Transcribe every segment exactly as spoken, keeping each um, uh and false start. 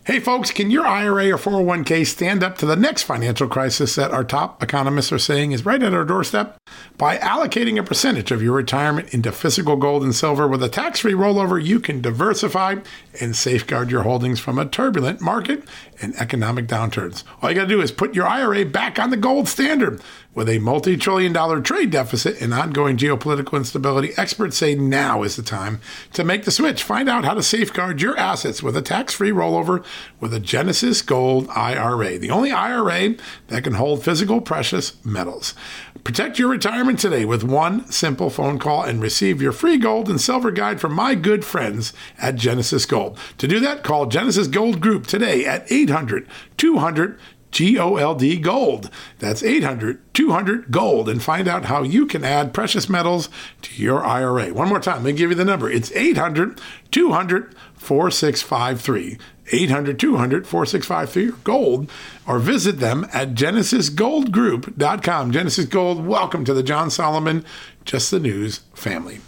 Hey folks, can your I R A or four oh one k stand up to the next financial crisis that our top economists are saying is right at our doorstep? By allocating a percentage of your retirement into physical gold and silver with a tax-free rollover, you can diversify and safeguard your holdings from a turbulent market and economic downturns. All you got to do is put your I R A back on the gold standard. With a multi-trillion dollar trade deficit and ongoing geopolitical instability, experts say now is the time to make the switch. Find out how to safeguard your assets with a tax-free rollover with a Genesis Gold I R A, the only I R A that can hold physical precious metals. Protect your retirement today with one simple phone call and receive your free gold and silver guide from my good friends at Genesis Gold. To do that, call Genesis Gold Group today at eight hundred two hundred G O L D Gold. That's eight hundred two hundred Gold, and find out how you can add precious metals to your I R A. One more time, let me give you the number. It's eight hundred two hundred four six five three. eight hundred two hundred four six five three or gold, or visit them at genesis gold group dot com. Genesis Gold, welcome to the John Solomon Just the News family.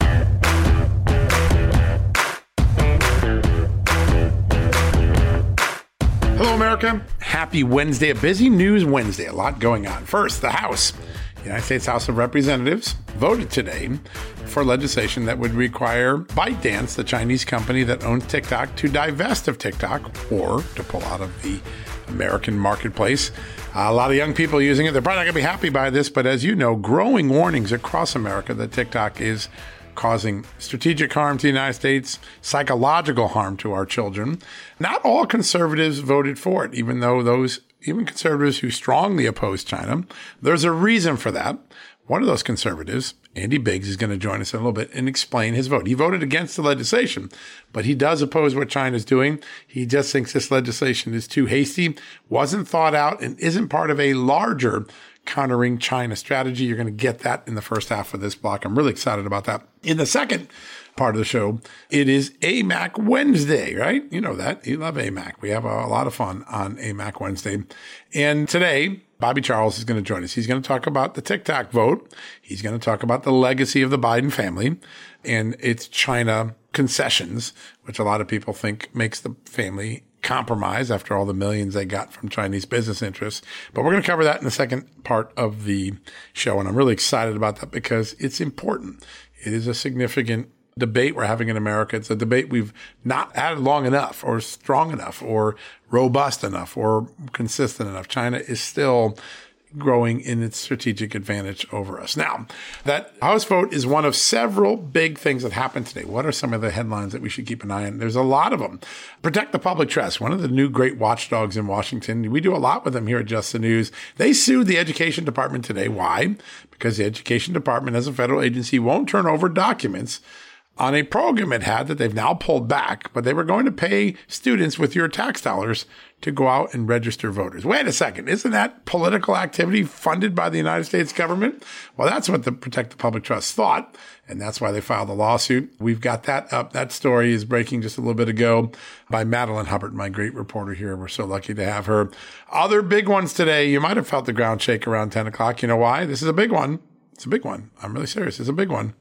Hello, America. Happy Wednesday. A busy news Wednesday. A lot going on. First, the House. The United States House of Representatives voted today for legislation that would require ByteDance, the Chinese company that owns TikTok, to divest of TikTok or to pull out of the American marketplace. Uh, a lot of young people using it. They're probably not going to be happy by this, but as you know, growing warnings across America that TikTok is causing strategic harm to the United States, psychological harm to our children. Not all conservatives voted for it, even though those, even conservatives who strongly oppose China, there's a reason for that. One of those conservatives, Andy Biggs, is going to join us in a little bit and explain his vote. He voted against the legislation, but he does oppose what China's doing. He just thinks this legislation is too hasty, wasn't thought out, and isn't part of a larger countering China strategy. You're going to get that in the first half of this block. I'm really excited about that. In the second part of the show, it is A M A C Wednesday, right? You know that. You love A M A C. We have a, a lot of fun on A M A C Wednesday. And today, Bobby Charles is going to join us. He's going to talk about the TikTok vote. He's going to talk about the legacy of the Biden family and its China concessions, which a lot of people think makes the family compromise after all the millions they got from Chinese business interests. But we're going to cover that in the second part of the show. And I'm really excited about that because it's important. It is a significant debate we're having in America. It's a debate we've not had long enough or strong enough or robust enough or consistent enough. China is still growing in its strategic advantage over us. Now, that House vote is one of several big things that happened today. What are some of the headlines that we should keep an eye on? There's a lot of them. Protect the public trust, one of the new great watchdogs in Washington. We do a lot with them here at Just the News. They sued the Education Department today. Why? Because the Education Department, as a federal agency, won't turn over documents on a program it had that they've now pulled back, but they were going to pay students with your tax dollars to go out and register voters. Wait a second. Isn't that political activity funded by the United States government? Well, that's what the Protect the Public Trust thought, and that's why they filed a lawsuit. We've got that up. That story is breaking just a little bit ago by Madeline Hubbard, my great reporter here. We're so lucky to have her. Other big ones today. You might have felt the ground shake around ten o'clock. You know why? This is a big one. It's a big one. I'm really serious. It's a big one.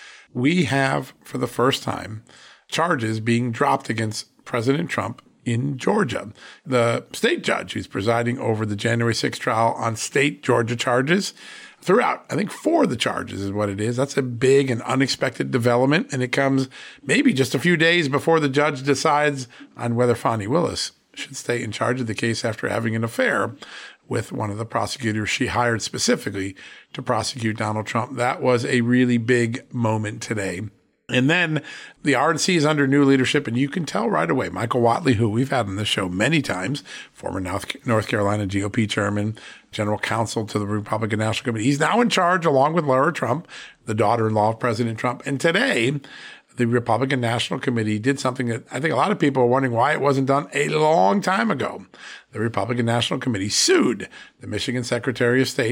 We have, for the first time, charges being dropped against President Trump in Georgia. The state judge who's presiding over the January sixth trial on state Georgia charges throughout, I think four of the charges is what it is. That's a big and unexpected development, and it comes maybe just a few days before the judge decides on whether Fani Willis should stay in charge of the case after having an affair with one of the prosecutors she hired specifically to prosecute Donald Trump. That was a really big moment today. And then the R N C is under new leadership, and you can tell right away. Michael Whatley, who we've had on the show many times, former North Carolina G O P chairman, general counsel to the Republican National Committee, he's now in charge along with Laura Trump, the daughter-in-law of President Trump. And today, the Republican National Committee did something that I think a lot of people are wondering why it wasn't done a long time ago. The Republican National Committee sued the Michigan Secretary of State,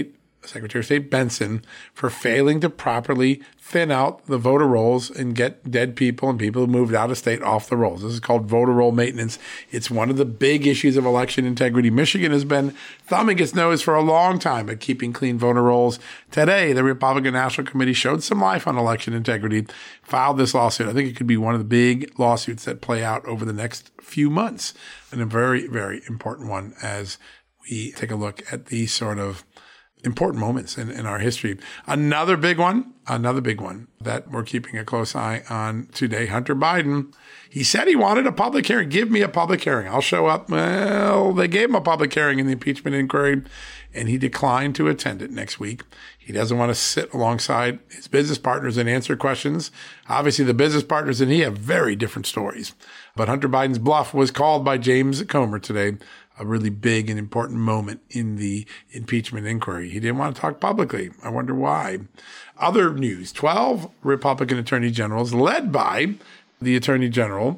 Secretary of State Benson for failing to properly thin out the voter rolls and get dead people and people who moved out of state off the rolls. This is called voter roll maintenance. It's one of the big issues of election integrity. Michigan has been thumbing its nose for a long time at keeping clean voter rolls. Today, the Republican National Committee showed some life on election integrity, filed this lawsuit. I think it could be one of the big lawsuits that play out over the next few months, and a very, very important one as we take a look at these sort of important moments in, in our history. Another big one, another big one that we're keeping a close eye on today, Hunter Biden. He said he wanted a public hearing. Give me a public hearing. I'll show up. Well, they gave him a public hearing in the impeachment inquiry, and he declined to attend it next week. He doesn't want to sit alongside his business partners and answer questions. Obviously, the business partners and he have very different stories. But Hunter Biden's bluff was called by James Comer today, a really big and important moment in the impeachment inquiry. He didn't want to talk publicly. I wonder why. Other news, twelve Republican attorney generals led by the attorney general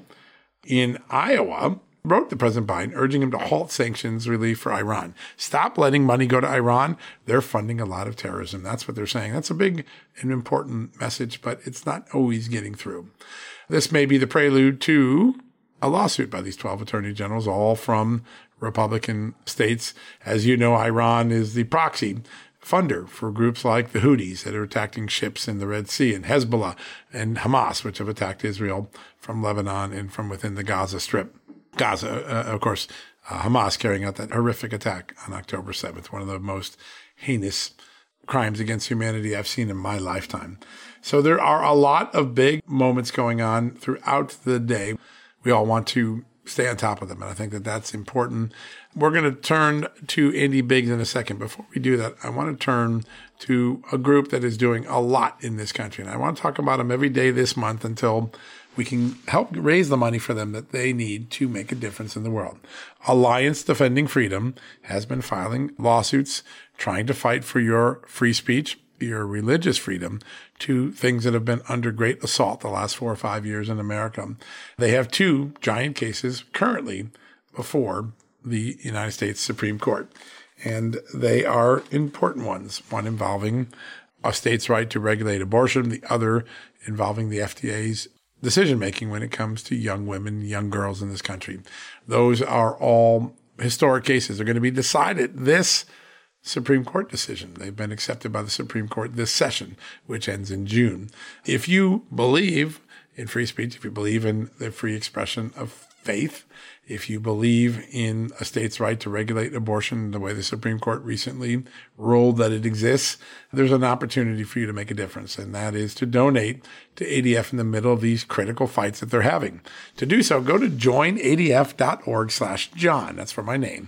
in Iowa wrote to President Biden urging him to halt sanctions relief for Iran. Stop letting money go to Iran. They're funding a lot of terrorism. That's what they're saying. That's a big and important message, but it's not always getting through. This may be the prelude to a lawsuit by these twelve attorney generals, all from Republican states. As you know, Iran is the proxy funder for groups like the Houthis that are attacking ships in the Red Sea, and Hezbollah and Hamas, which have attacked Israel from Lebanon and from within the Gaza Strip. Gaza, uh, of course, uh, Hamas carrying out that horrific attack on October seventh, one of the most heinous crimes against humanity I've seen in my lifetime. So there are a lot of big moments going on throughout the day. We all want to stay on top of them, and I think that that's important. We're going to turn to Andy Biggs in a second. Before we do that, I want to turn to a group that is doing a lot in this country, and I want to talk about them every day this month until we can help raise the money for them that they need to make a difference in the world. Alliance Defending Freedom has been filing lawsuits trying to fight for your free speech, your religious freedom, to things that have been under great assault the last four or five years in America. They have two giant cases currently before the United States Supreme Court, and they are important ones, one involving a state's right to regulate abortion, the other involving the F D A's decision-making when it comes to young women, young girls in this country. Those are all historic cases. They're going to be decided this Supreme Court decision. They've been accepted by the Supreme Court this session, which ends in June. If you believe in free speech, if you believe in the free expression of faith, if you believe in a state's right to regulate abortion the way the Supreme Court recently ruled that it exists, there's an opportunity for you to make a difference, and that is to donate to A D F in the middle of these critical fights that they're having. To do so, go to join A D F dot org slash John. That's for my name.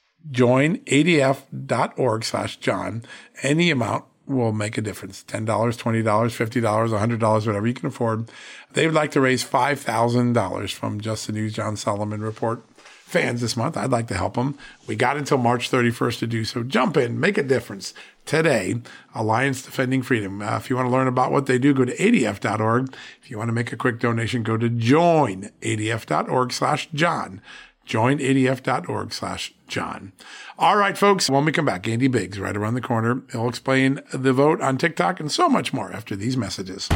join A D F dot org slash John. Any amount will make a difference. ten dollars, twenty dollars, fifty dollars, one hundred dollars, whatever you can afford. They would like to raise five thousand dollars from Just the News John Solomon Report fans this month. I'd like to help them. We got until March thirty-first to do so. Jump in, make a difference today. Alliance Defending Freedom. Uh, if you want to learn about what they do, go to A D F dot org. If you want to make a quick donation, go to join A D F dot org slash John. join A D F dot org slash John. All right, folks, when we come back, Andy Biggs right around the corner. He'll explain the vote on TikTok and so much more after these messages.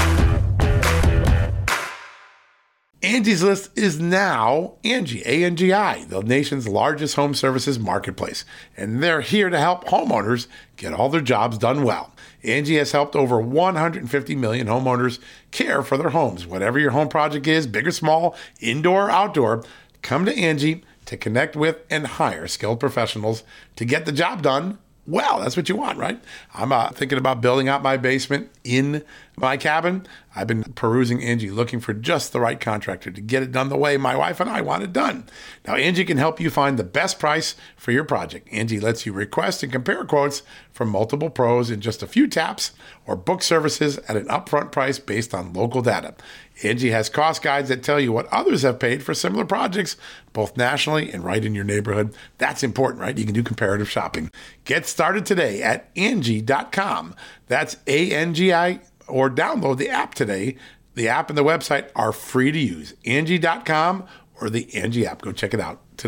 Angie's List is now Angie, A N G I, the nation's largest home services marketplace. And they're here to help homeowners get all their jobs done well. Angie has helped over one hundred fifty million homeowners care for their homes. Whatever your home project is, big or small, indoor or outdoor, come to Angie to connect with and hire skilled professionals to get the job done well. That's what you want, right? I'm uh, thinking about building out my basement in my cabin. I've been perusing Angie, looking for just the right contractor to get it done the way my wife and I want it done. Now, Angie can help you find the best price for your project. Angie lets you request and compare quotes from multiple pros in just a few taps, or book services at an upfront price based on local data. Angie has cost guides that tell you what others have paid for similar projects, both nationally and right in your neighborhood. That's important, right? You can do comparative shopping. Get started today at Angie dot com. That's A N G I, or download the app today. The app and the website are free to use. Angie dot com or the Angie app. Go check it out today.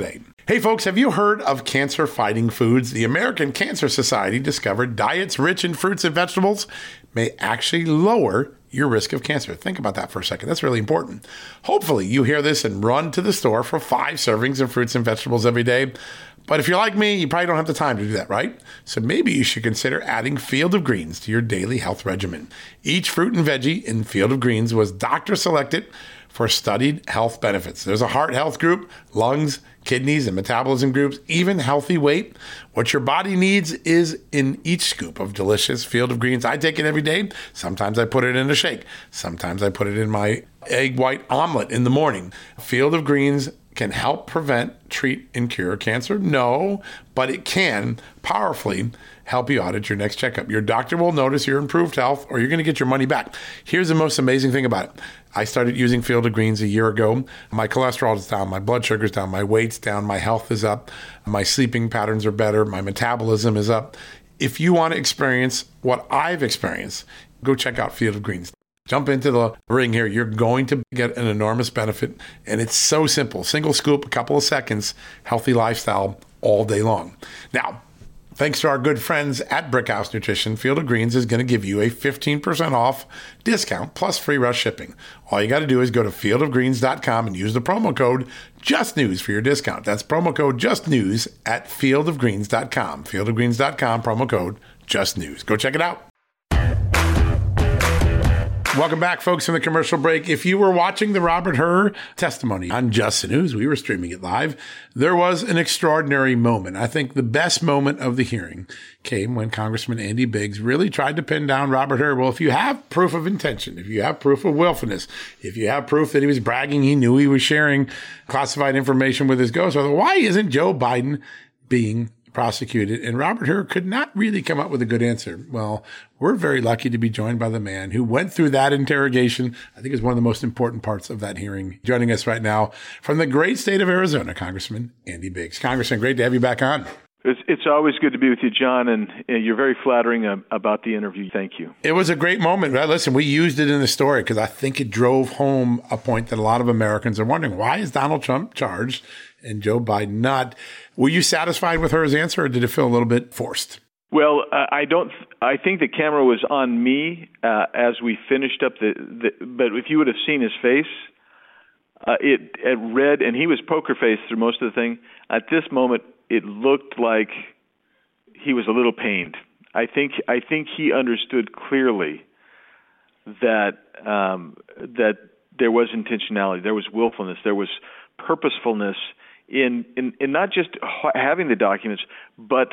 Hey folks, have you heard of cancer-fighting foods? The American Cancer Society discovered diets rich in fruits and vegetables may actually lower your risk of cancer. Think about that for a second. That's really important. Hopefully you hear this and run to the store for five servings of fruits and vegetables every day. But if you're like me, you probably don't have the time to do that, right? So maybe you should consider adding Field of Greens to your daily health regimen. Each fruit and veggie in Field of Greens was doctor selected for studied health benefits. There's a heart health group, lungs, kidneys, and metabolism groups, even healthy weight. What your body needs is in each scoop of delicious Field of Greens. I take it every day. Sometimes I put it in a shake. Sometimes I put it in my egg white omelet in the morning. Field of Greens can help prevent, treat, and cure cancer? No, but it can powerfully help you out at your next checkup. Your doctor will notice your improved health, or you're going to get your money back. Here's the most amazing thing about it. I started using Field of Greens a year ago. My cholesterol is down, my blood sugar's down, my weight's down, my health is up, my sleeping patterns are better, my metabolism is up. If you want to experience what I've experienced, go check out Field of Greens. Jump into the ring here. You're going to get an enormous benefit, and it's so simple. Single scoop, a couple of seconds, healthy lifestyle all day long. Now, thanks to our good friends at Brickhouse Nutrition, Field of Greens is going to give you a fifteen percent off discount plus free rush shipping. All you got to do is go to field of greens dot com and use the promo code JUSTNEWS for your discount. That's promo code JUSTNEWS at field of greens dot com. field of greens dot com, promo code JUSTNEWS. Go check it out. Welcome back, folks, from the commercial break. If you were watching the Robert Hur testimony on Just the News, we were streaming it live, there was an extraordinary moment. I think the best moment of the hearing came when Congressman Andy Biggs really tried to pin down Robert Hur. Well, if you have proof of intention, if you have proof of willfulness, if you have proof that he was bragging, he knew he was sharing classified information with his ghostwriter, why isn't Joe Biden being prosecuted? And Robert Hur could not really come up with a good answer. Well, we're very lucky to be joined by the man who went through that interrogation. I think is one of the most important parts of that hearing. Joining us right now from the great state of Arizona, Congressman Andy Biggs. Congressman, great to have you back on. It's, it's always good to be with you, John, and uh, you're very flattering uh, about the interview. Thank you. It was a great moment. Right? Listen, we used it in the story because I think it drove home a point that a lot of Americans are wondering, why is Donald Trump charged and Joe Biden not? Were you satisfied with Hur's answer, or did it feel a little bit forced? Well, uh, I don't. I think the camera was on me uh, as we finished up the, the. But if you would have seen his face, uh, it it read, and he was poker faced through most of the thing. At this moment, it looked like he was a little pained. I think. I think he understood clearly that um, that there was intentionality, there was willfulness, there was purposefulness in in, in not just having the documents, but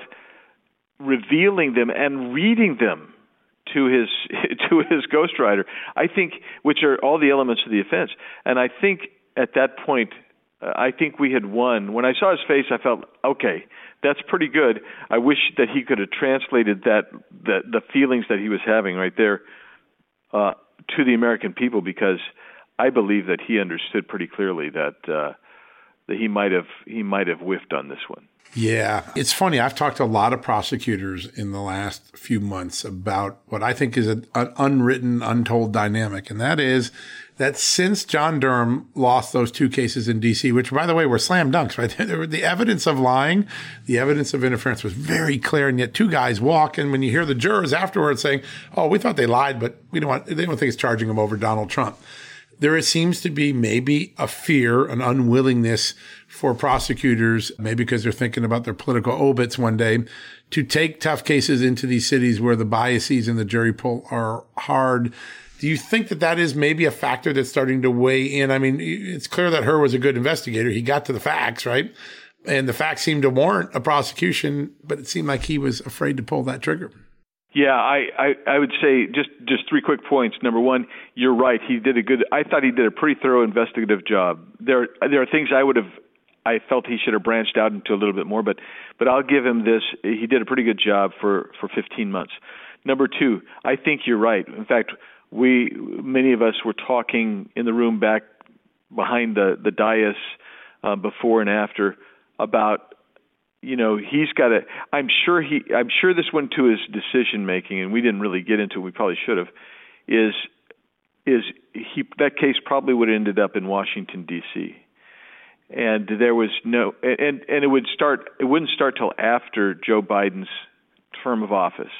revealing them and reading them to his to his ghostwriter. I think, which are all the elements of the offense. And I think at that point, uh, I think we had won. When I saw his face, I felt, okay, that's pretty good. I wish that he could have translated that the, the feelings that he was having right there uh, to the American people, because I believe that he understood pretty clearly that uh, that he might have he might have whiffed on this one. Yeah, it's funny. I've talked to a lot of prosecutors in the last few months about what I think is a, an unwritten, untold dynamic, and that is that since John Durham lost those two cases in D C, which, by the way, were slam dunks, right? The evidence of lying, the evidence of interference was very clear, and yet two guys walk, and when you hear the jurors afterwards saying, "Oh, we thought they lied, but we don't want," they don't think it's charging them over Donald Trump. There seems to be maybe a fear, an unwillingness for prosecutors, maybe because they're thinking about their political obits one day, to take tough cases into these cities where the biases in the jury pool are hard. Do you think that that is maybe a factor that's starting to weigh in? I mean, it's clear that Hur was a good investigator. He got to the facts, right? And the facts seemed to warrant a prosecution, but it seemed like he was afraid to pull that trigger. Yeah, I, I, I would say just, just three quick points. Number one, you're right. He did a good, I thought he did a pretty thorough investigative job. There, there are things I would have, I felt he should have branched out into a little bit more, but, but I'll give him this. He did a pretty good job for, for fifteen months. Number two, I think you're right. In fact, we, many of us were talking in the room back behind the, the dais uh, before and after about, you know, he's got to, I'm sure he, I'm sure this went to his decision making, and we didn't really get into it. We probably should have, is, is he, that case probably would have ended up in Washington, D C. and there was no and and it would start it wouldn't start till after Joe Biden's term of office,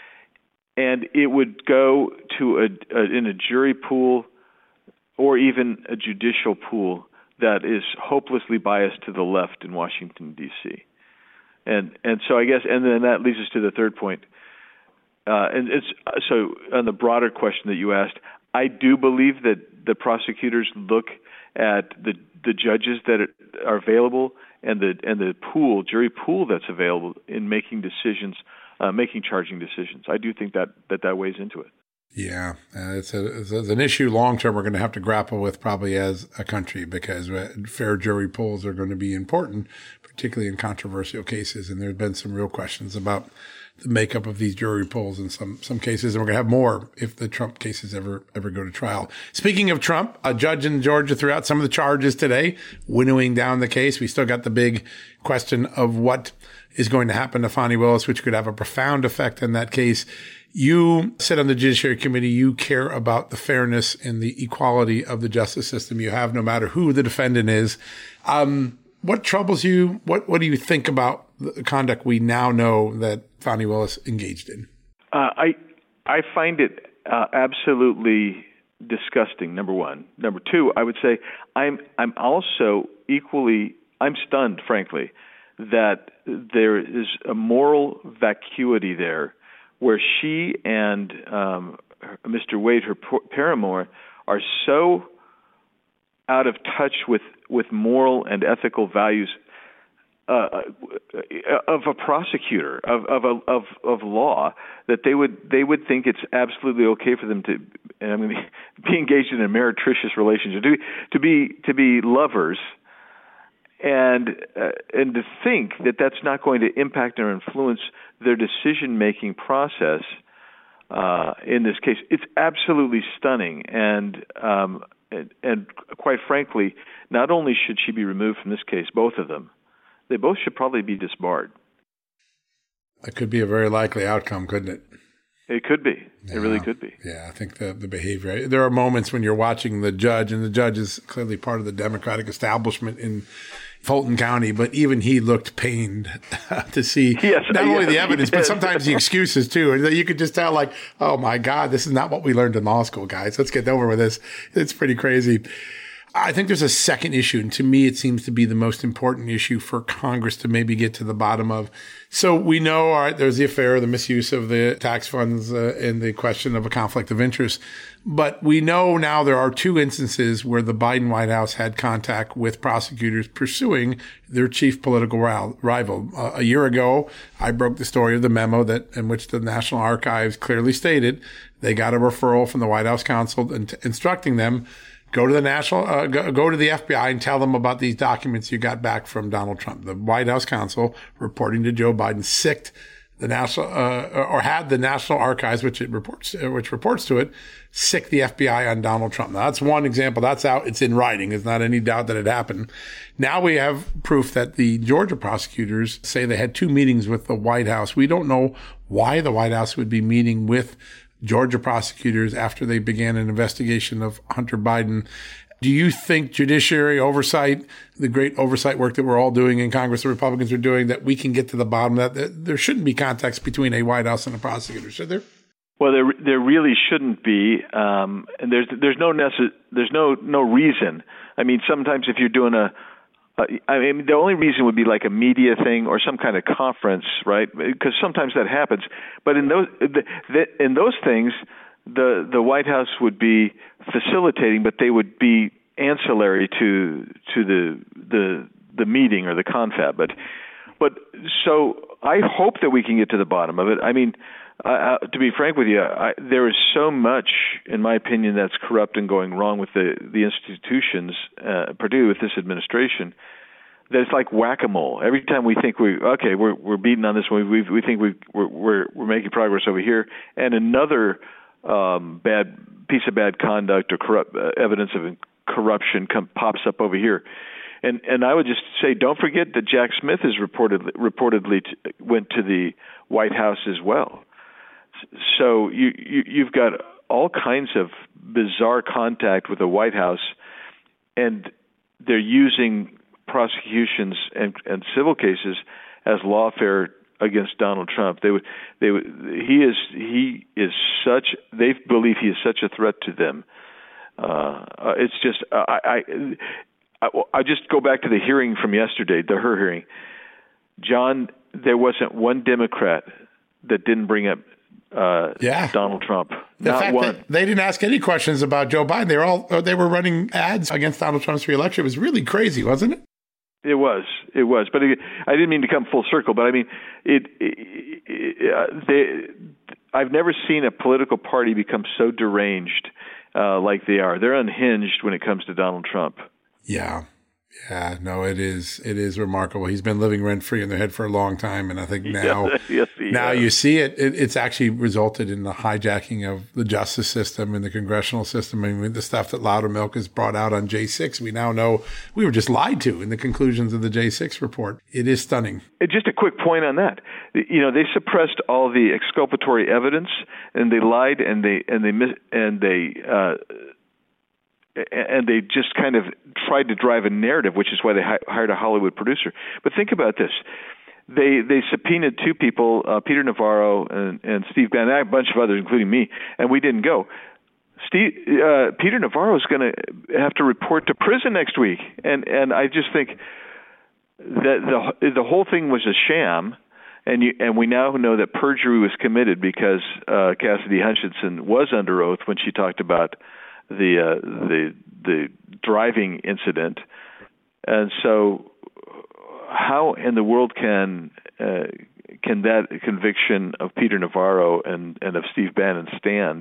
and it would go to a, a in a jury pool or even a judicial pool that is hopelessly biased to the left in Washington, D C. And and so I guess and then that leads us to the third point. Uh, and it's so on the broader question that you asked, I do believe that the prosecutors look at the the judges that are available and the and the pool jury pool that's available in making decisions, uh, making charging decisions. I do think that that, that weighs into it. Yeah, uh, it's, a, it's an issue long term we're going to have to grapple with probably as a country, because fair jury pools are going to be important, particularly in controversial cases. And there's been some real questions about the makeup of these jury pools in some some cases, and we're going to have more if the Trump cases ever ever go to trial. Speaking of Trump, a judge in Georgia threw out some of the charges today, winnowing down the case. We still got the big question of what is going to happen to Fani Willis, which could have a profound effect on that case. You sit on the Judiciary Committee. You care about the fairness and the equality of the justice system. You have, no matter who the defendant is. Um, what troubles you? What What do you think about the conduct we now know that Fani Willis engaged in? Uh, I I find it uh, absolutely disgusting. Number one. Number two, I would say I'm I'm also equally I'm stunned, frankly, that there is a moral vacuity there, where she and um, Mister Wade, her paramour, are so out of touch with, with moral and ethical values uh, of a prosecutor of of, a, of of law that they would they would think it's absolutely okay for them to I mean, be engaged in a meretricious relationship, to to be to be lovers. And uh, and to think that that's not going to impact or influence their decision-making process uh, in this case, it's absolutely stunning. And, um, and and quite frankly, not only should she be removed from this case, both of them, they both should probably be disbarred. That could be a very likely outcome, couldn't it? It could be. Yeah. It really could be. Yeah, I think the, the behavior, there are moments when you're watching the judge, and the judge is clearly part of the Democratic establishment in Fulton County, but even he looked pained to see yes, not yes, only the evidence, but sometimes the excuses too. And you could just tell, like, oh my God, this is not what we learned in law school, guys. Let's get over with this. It's pretty crazy. I think there's a second issue, and to me, it seems to be the most important issue for Congress to maybe get to the bottom of. So we know, all right, there's the affair, the misuse of the tax funds, uh, and the question of a conflict of interest. But we know now there are two instances where the Biden White House had contact with prosecutors pursuing their chief political rival. Uh, a year ago, I broke the story of the memo that in which the National Archives clearly stated they got a referral from the White House counsel in- instructing them, Go to the national, uh, go, go to the F B I and tell them about these documents you got back from Donald Trump. The White House counsel, reporting to Joe Biden, sicked the national, uh, or had the National Archives, which it reports, uh, which reports to it, sick the F B I on Donald Trump. Now that's one example. That's out. It's in writing. There's not any doubt that it happened. Now we have proof that the Georgia prosecutors say they had two meetings with the White House. We don't know why the White House would be meeting with Georgia prosecutors after they began an investigation of Hunter Biden. Do you think judiciary oversight, the great oversight work that we're all doing in Congress, the Republicans are doing, that we can get to the bottom of that? There shouldn't be contacts between a White House and a prosecutor, should there? Well, there there really shouldn't be, um, and there's there's no necess- there's no no reason. I mean, sometimes if you're doing a Uh, I mean, the only reason would be like a media thing or some kind of conference, right? Because sometimes that happens. But in those the, the, in those things, the the White House would be facilitating, but they would be ancillary to to the the the meeting or the confab. But but so I hope that we can get to the bottom of it. I mean, uh, to be frank with you, I, there is so much, in my opinion, that's corrupt and going wrong with the the institutions, uh, Purdue, with this administration, that it's like whack-a-mole. Every time we think we okay, we're we're beating on this one, we we think we we're, we're we're making progress over here, and another um, bad piece of bad conduct or corrupt uh, evidence of corruption come, pops up over here. And and I would just say, don't forget that Jack Smith is reportedly reportedly t- went to the White House as well. So you, you you've got all kinds of bizarre contact with the White House, and they're using prosecutions and, and civil cases as lawfare against Donald Trump. They would, they would, he is, he is such, they believe he is such a threat to them. Uh, it's just, I, I, I, I just go back to the hearing from yesterday, the her hearing. John, there wasn't one Democrat that didn't bring up uh, yeah. Donald Trump. The Not fact one. that they didn't ask any questions about Joe Biden. They were all, they were running ads against Donald Trump's reelection. It was really crazy, wasn't it? It was, it was, but it, I didn't mean to come full circle. But I mean, it. it, it uh, they, I've never seen a political party become so deranged uh, like they are. They're unhinged when it comes to Donald Trump. Yeah, yeah, no, it is, it is remarkable. He's been living rent free in their head for a long time, and I think now, yes, yes, he now has. you see it, it. It's actually resulted in the hijacking of the justice system and the congressional system. I mean, the stuff that Loudermilk has brought out on J six, we now know we were just lied to in the conclusions of the J six report. It is stunning. Just a quick point on that. You know, they suppressed all the exculpatory evidence, and they lied, and they and they mis- and they. Uh, And they just kind of tried to drive a narrative, which is why they hi- hired a Hollywood producer. But think about this. They they subpoenaed two people, uh, Peter Navarro and, and Steve Bannon, and a bunch of others, including me, and we didn't go. Steve, uh, Peter Navarro is going to have to report to prison next week. And, and I just think that the, the whole thing was a sham. And you, and we now know that perjury was committed because uh, Cassidy Hutchinson was under oath when she talked about the uh, the the driving incident. And so how in the world can uh, can that conviction of Peter Navarro and, and of Steve Bannon stand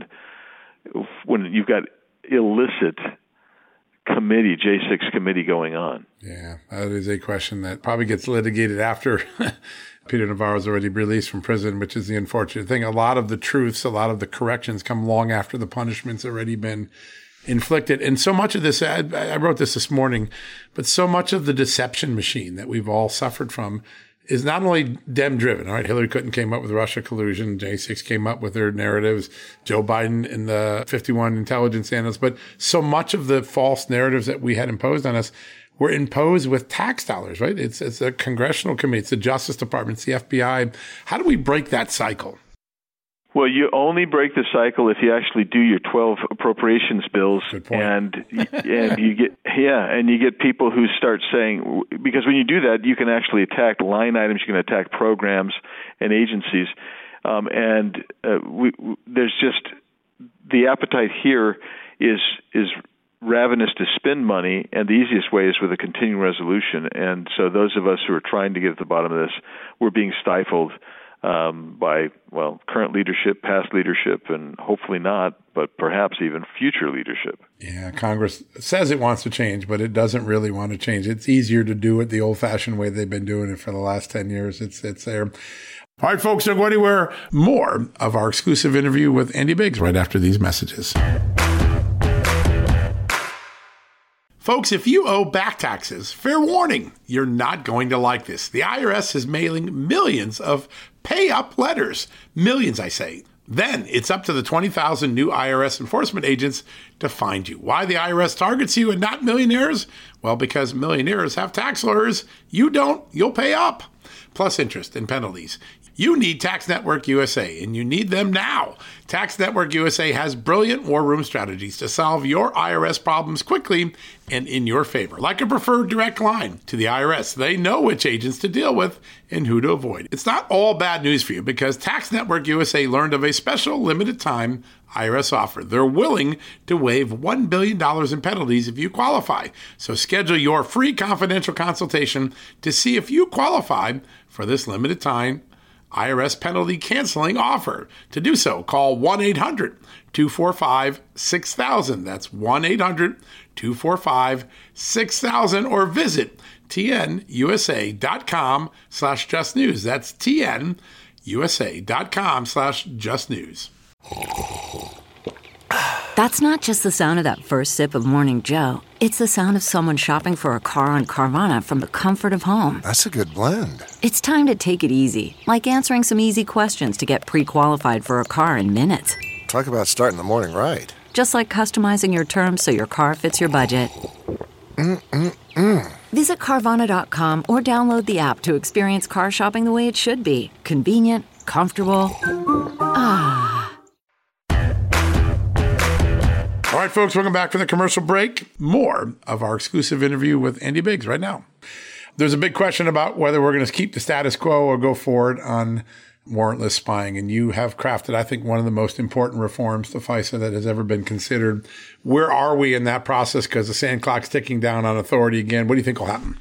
when you've got illicit committee, J six committee going on? Yeah, that is a question that probably gets litigated after Peter Navarro's already released from prison, which is the unfortunate thing. A lot of the truths, a lot of the corrections come long after the punishment's already been inflicted. And so much of this, I, I wrote this this morning, but so much of the deception machine that we've all suffered from is not only Dem driven. All right, Hillary Clinton came up with Russia collusion. J six came up with their narratives. Joe Biden and the fifty-one intelligence analysts. But so much of the false narratives that we had imposed on us were imposed with tax dollars, right? It's it's a congressional committee. It's the Justice Department. It's the F B I. How do we break that cycle? Well, you only break the cycle if you actually do your twelve appropriations bills, and and you get yeah, and you get people who start saying, because when you do that, you can actually attack line items, you can attack programs and agencies, um, and uh, we, we, there's just the appetite here is is ravenous to spend money, and the easiest way is with a continuing resolution. And so those of us who are trying to get at the bottom of this, we're being stifled um, by, well, current leadership, past leadership, and hopefully not, but perhaps even future leadership. Yeah, Congress says it wants to change, but it doesn't really want to change. It's easier to do it the old-fashioned way they've been doing it for the last ten years. It's it's there. All right, folks, don't go anywhere. More of our exclusive interview with Andy Biggs right after these messages. Folks, if you owe back taxes, fair warning, you're not going to like this. The I R S is mailing millions of pay-up letters. Millions, I say. Then it's up to the twenty thousand new I R S enforcement agents to find you. Why the I R S targets you and not millionaires? Well, because millionaires have tax lawyers. You don't, you'll pay up. Plus interest and penalties. You need Tax Network U S A, and you need them now. Tax Network U S A has brilliant war room strategies to solve your I R S problems quickly and in your favor. Like a preferred direct line to the I R S. They know which agents to deal with and who to avoid. It's not all bad news for you because Tax Network U S A learned of a special limited time I R S offer. They're willing to waive one billion dollars in penalties if you qualify. So schedule your free confidential consultation to see if you qualify for this limited time I R S penalty canceling offer. To do so, call one eight hundred two four five six thousand. That's one eight hundred two four five six thousand or visit tnusa.com slash just news. That's tnusa.com slash just news. That's not just the sound of that first sip of Morning Joe. It's the sound of someone shopping for a car on Carvana from the comfort of home. That's a good blend. It's time to take it easy, like answering some easy questions to get pre-qualified for a car in minutes. Talk about starting the morning right. Just like customizing your terms so your car fits your budget. Mm-mm-mm. Visit Carvana dot com or download the app to experience car shopping the way it should be. Convenient, comfortable. Ah. All right, folks, welcome back from the commercial break. More of our exclusive interview with Andy Biggs right now. There's a big question about whether we're going to keep the status quo or go forward on warrantless spying. And you have crafted, I think, one of the most important reforms to FISA that has ever been considered. Where are we in that process? Because the sand clock's ticking down on authority again. What do you think will happen?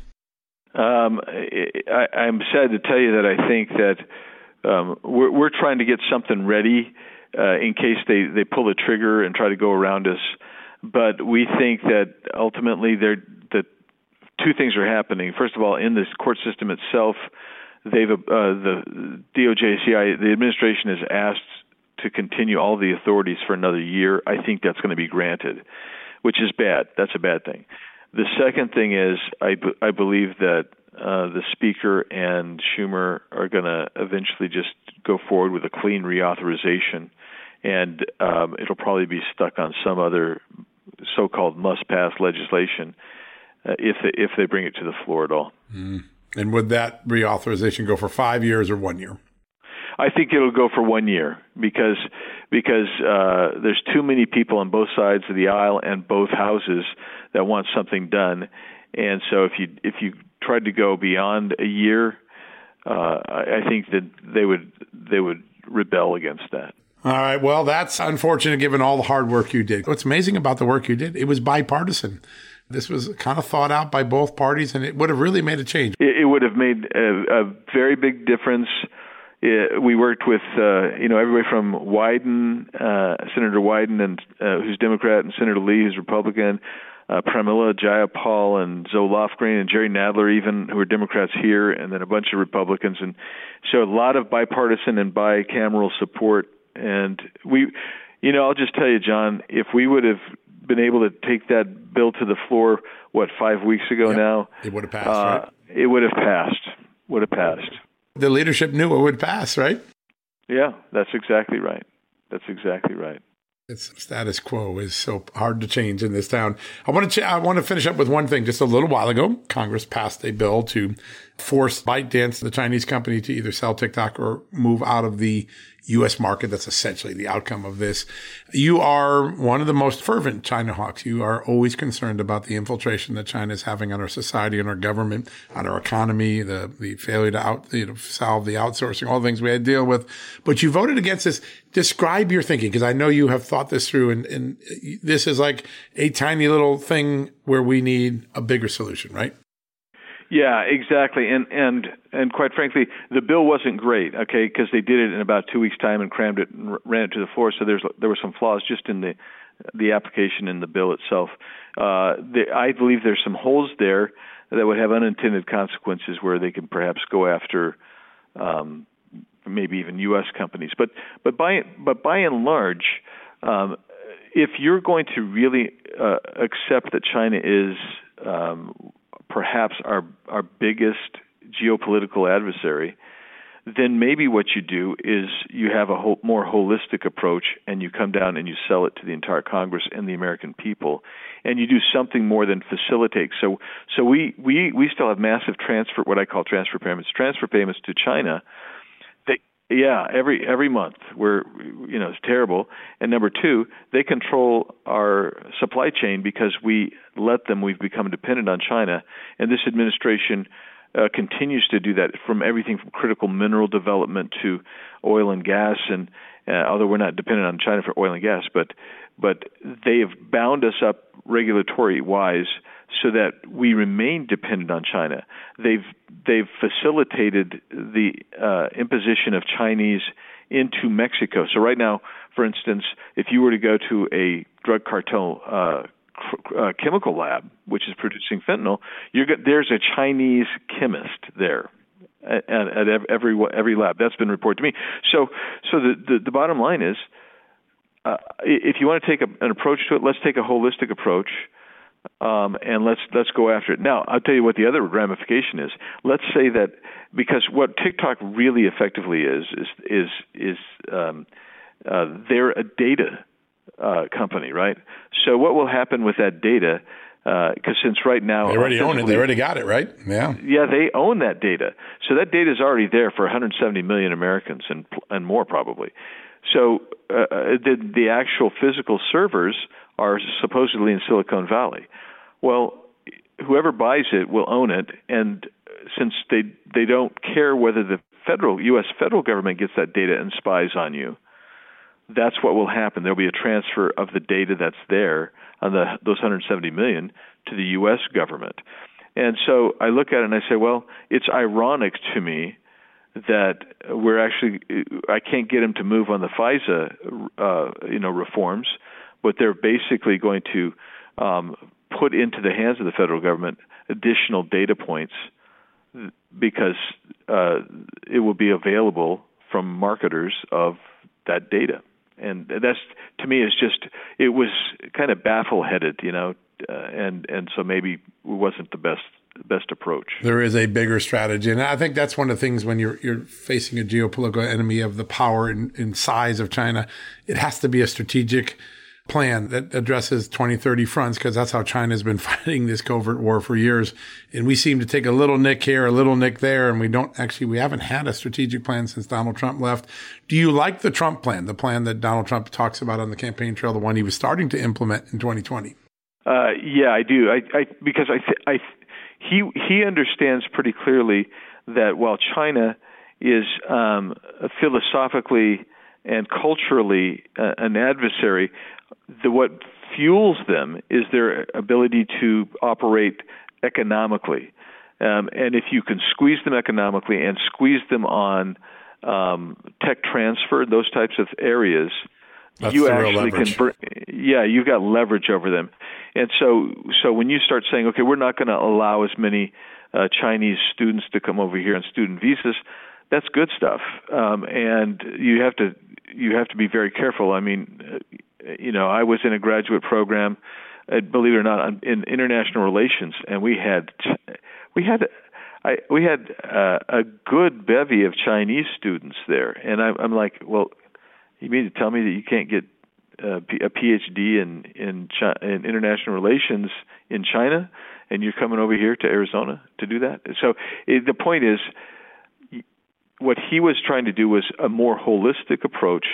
Um, I, I'm sad to tell you that I think that um, we're, we're trying to get something ready uh, in case they, they pull the trigger and try to go around us. But we think that ultimately there that two things are happening. First of all, in this court system itself, they've uh, the D O J, C I A, the administration has asked to continue all the authorities for another year. I think that's going to be granted, which is bad. That's a bad thing. The second thing is I, b- I believe that uh, the Speaker and Schumer are going to eventually just go forward with a clean reauthorization, and um, it'll probably be stuck on some other so-called must-pass legislation uh, if they, if they bring it to the floor at all. Mm. And would that reauthorization go for five years or one year? I think it'll go for one year because because uh, there's too many people on both sides of the aisle and both houses that want something done, and so if you if you tried to go beyond a year, uh, I think that they would they would rebel against that. All right. Well, that's unfortunate given all the hard work you did. What's amazing about the work you did, it was bipartisan. This was kind of thought out by both parties, and it would have really made a change. It, it would have made a, a very big difference. It, we worked with, uh, you know, everybody from Wyden, uh, Senator Wyden, and uh, who's Democrat, and Senator Lee, who's Republican, uh, Pramila Jayapal, and Zoe Lofgren, and Jerry Nadler, even, who are Democrats here, and then a bunch of Republicans. And so a lot of bipartisan and bicameral support. And we, you know, I'll just tell you, John, if we would have been able to take that bill to the floor, what, five weeks ago yep. now? It would have passed, uh, right? It would have passed. Would have passed. The leadership knew it would pass, right? Yeah, that's exactly right. That's exactly right. It's status quo is so hard to change in this town. I want to ch- I want to finish up with one thing. Just a little while ago, Congress passed a bill to force ByteDance, the Chinese company, to either sell TikTok or move out of the U S market. That's essentially the outcome of this. You are one of the most fervent China hawks. You are always concerned about the infiltration that China is having on our society, on our government, on our economy, the, the failure to out, you know, solve the outsourcing, all the things we had to deal with. But you voted against this. Describe your thinking, because I know you have thought this through, and, and this is like a tiny little thing where we need a bigger solution, right? Yeah, exactly. And and and quite frankly, the bill wasn't great, okay, because they did it in about two weeks' time and crammed it and ran it to the floor. So there's there were some flaws just in the the application in the bill itself. Uh, the, I believe there's some holes there that would have unintended consequences where they can perhaps go after um, maybe even U S companies. But but by but by and large, um, if you're going to really uh, accept that China is um, perhaps our our biggest geopolitical adversary, then maybe what you do is you have a whole, more holistic approach, and you come down and you sell it to the entire Congress and the American people, and you do something more than facilitate. So, so we we we still have massive transfer, what I call transfer payments, transfer payments to China. They, yeah, every every month. We're you know it's terrible. And number two, they control our supply chain because we let them. We've become dependent on China, and this administration Uh, continues to do that, from everything from critical mineral development to oil and gas. And uh, although we're not dependent on China for oil and gas, but but they have bound us up regulatory-wise so that we remain dependent on China. They've they've facilitated the uh, imposition of Chinese into Mexico. So right now, for instance, if you were to go to a drug cartel uh, Uh, chemical lab, which is producing fentanyl, you're go- there's a Chinese chemist there at, at every every lab. That's been reported to me. So, so the the, the bottom line is, uh, if you want to take a, an approach to it, let's take a holistic approach, um, and let's let's go after it. Now, I'll tell you what the other ramification is. Let's say that because what TikTok really effectively is is is is um, uh, they're a data Uh, company, right? So what will happen with that data? Because uh, since right now they already own it, they already got it, right? Yeah, yeah, they own that data. So that data is already there for one hundred seventy million Americans and and more probably. So uh, the the actual physical servers are supposedly in Silicon Valley. Well, whoever buys it will own it, and since they they don't care whether the federal U S federal government gets that data and spies on you, that's what will happen. There'll be a transfer of the data that's there on the those one hundred seventy million to the U S government. And so I look at it and I say, well, it's ironic to me that we're actually I can't get them to move on the FISA uh, you know reforms, but they're basically going to um, put into the hands of the federal government additional data points because uh, it will be available from marketers of that data. And that's, to me, is just, it was kind of baffle-headed, you know, uh, and, and so maybe it wasn't the best best approach. There is a bigger strategy. And I think that's one of the things when you're you're facing a geopolitical enemy of the power and, and size of China, it has to be a strategic plan that addresses twenty, thirty fronts, because that's how China's been fighting this covert war for years. And we seem to take a little nick here, a little nick there, and we don't actually, we haven't had a strategic plan since Donald Trump left. Do you like the Trump plan, the plan that Donald Trump talks about on the campaign trail, the one he was starting to implement in twenty twenty? Uh, yeah, I do. I, I because I, th- I, he he understands pretty clearly that while China is um, philosophically and culturally uh, an adversary, the what fuels them is their ability to operate economically. Um, and if you can squeeze them economically and squeeze them on um, tech transfer, those types of areas, That's you the real actually leverage. can. Yeah, you've got leverage over them. And so, so when you start saying, okay, we're not going to allow as many uh, Chinese students to come over here on student visas, that's good stuff. Um, and you have to you have to be very careful. I mean, uh, you know, I was in a graduate program, uh, believe it or not, in international relations, and we had we had I, we had uh, a good bevy of Chinese students there, and I, I'm like, well, you mean to tell me that you can't get uh, a PhD in in, China, in international relations in China, and you're coming over here to Arizona to do that? So it, the point is, what he was trying to do was a more holistic approach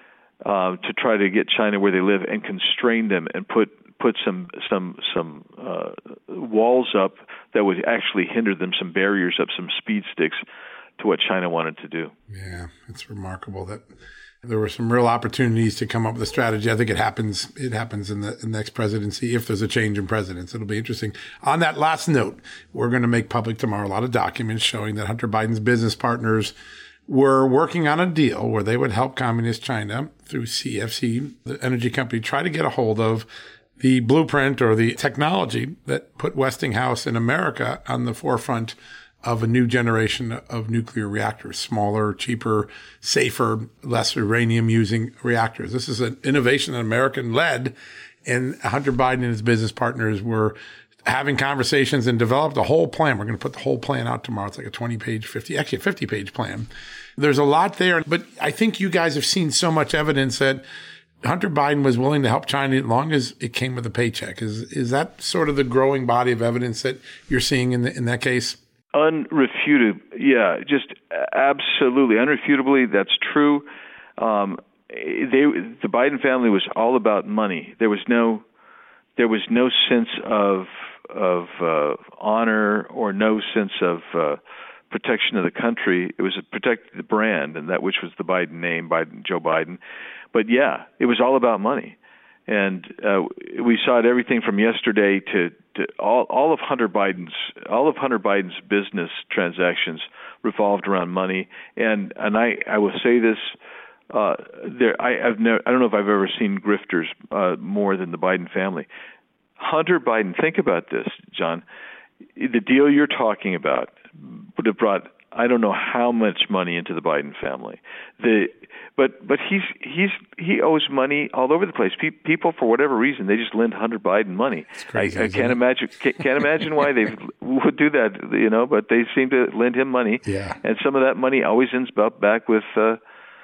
uh, to try to get China where they live and constrain them and put put some some some uh, walls up that would actually hinder them, some barriers up, some speed sticks to what China wanted to do. Yeah, it's remarkable that there were some real opportunities to come up with a strategy. I think it happens. It happens in the, in the next presidency if there's a change in presidents. It'll be interesting. On that last note, we're going to make public tomorrow a lot of documents showing that Hunter Biden's business partners were working on a deal where they would help communist China through C F C, the energy company, try to get a hold of the blueprint or the technology that put Westinghouse in America on the forefront of a new generation of nuclear reactors, smaller, cheaper, safer, less uranium using reactors. This is an innovation that American led, and Hunter Biden and his business partners were having conversations and developed a whole plan. We're going to put the whole plan out tomorrow. It's like a twenty page, fifty, actually a fifty page plan. There's a lot there, but I think you guys have seen so much evidence that Hunter Biden was willing to help China as long as it came with a paycheck. Is, is that sort of the growing body of evidence that you're seeing in the, in that case? Unrefuted, yeah, just absolutely, unrefutably, that's true. Um, they, the Biden family was all about money. There was no, there was no sense of of uh, honor or no sense of uh, protection of the country. It was to protect the brand, and that which was the Biden name, Biden, Joe Biden. But yeah, it was all about money. And uh, we saw it everything from yesterday to, to all, all of Hunter Biden's all of Hunter Biden's business transactions revolved around money. And and I, I will say this: uh, there I, I've never I don't know if I've ever seen grifters uh, more than the Biden family. Hunter Biden, think about this, John. The deal you're talking about would have brought I don't know how much money into the Biden family. The But but he's he's he owes money all over the place. Pe- people, for whatever reason, they just lend Hunter Biden money. Crazy, I, I can't imagine can't, can't imagine why they would do that, you know. But they seem to lend him money, yeah. And some of that money always ends up back with uh,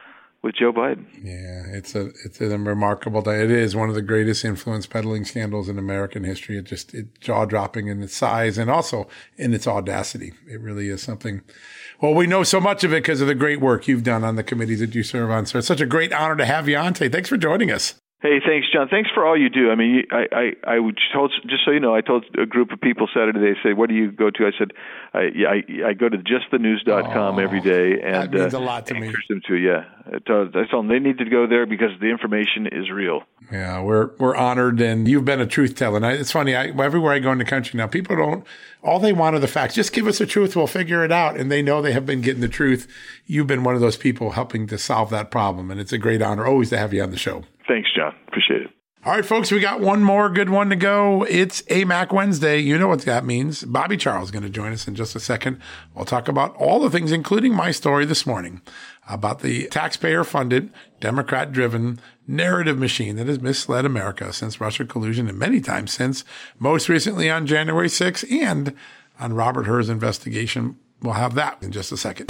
with Joe Biden. Yeah, it's a it's a remarkable day. It is one of the greatest influence peddling scandals in American history. It just it jaw dropping in its size and also in its audacity. It really is something. Well, we know so much of it because of the great work you've done on the committees that you serve on. So it's such a great honor to have you on today. Thanks for joining us. Hey, thanks, John. Thanks for all you do. I mean, I, I, I would told, just so you know, I told a group of people Saturday, they say, what do you go to? I said, I, I, I go to just the news dot com oh, every day. And, that means uh, a lot to me. Them to, yeah. I told, I told them they need to go there because the information is real. Yeah, we're we're honored, and you've been a truth teller. And I, it's funny, I, everywhere I go in the country now, people don't, all they want are the facts. Just give us the truth, we'll figure it out. And they know they have been getting the truth. You've been one of those people helping to solve that problem, and it's a great honor always to have you on the show. Thanks, John. Appreciate it. All right, folks, we got one more good one to go. It's A MAC Wednesday. You know what that means. Bobby Charles is going to join us in just a second. We'll talk about all the things, including my story this morning about the taxpayer-funded, Democrat-driven narrative machine that has misled America since Russia collusion and many times since, most recently on January sixth and on Robert Hur's investigation. We'll have that in just a second.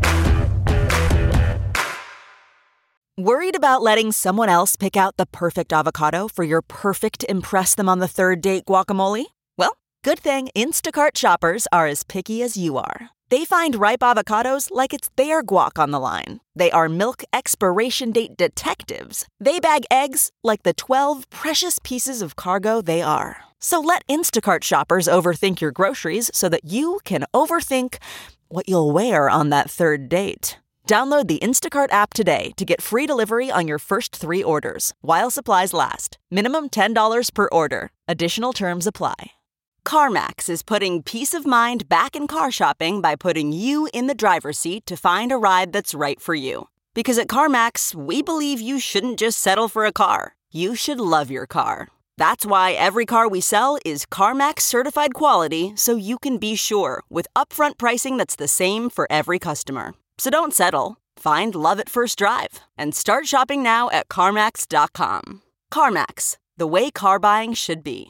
Worried about letting someone else pick out the perfect avocado for your perfect impress-them-on-the-third-date guacamole? Well, good thing Instacart shoppers are as picky as you are. They find ripe avocados like it's their guac on the line. They are milk expiration date detectives. They bag eggs like the twelve precious pieces of cargo they are. So let Instacart shoppers overthink your groceries so that you can overthink what you'll wear on that third date. Download the Instacart app today to get free delivery on your first three orders, while supplies last. Minimum ten dollars per order. Additional terms apply. CarMax is putting peace of mind back in car shopping by putting you in the driver's seat to find a ride that's right for you. Because at CarMax, we believe you shouldn't just settle for a car. You should love your car. That's why every car we sell is CarMax certified quality, so you can be sure with upfront pricing that's the same for every customer. So don't settle. Find love at first drive and start shopping now at CarMax dot com. CarMax, the way car buying should be.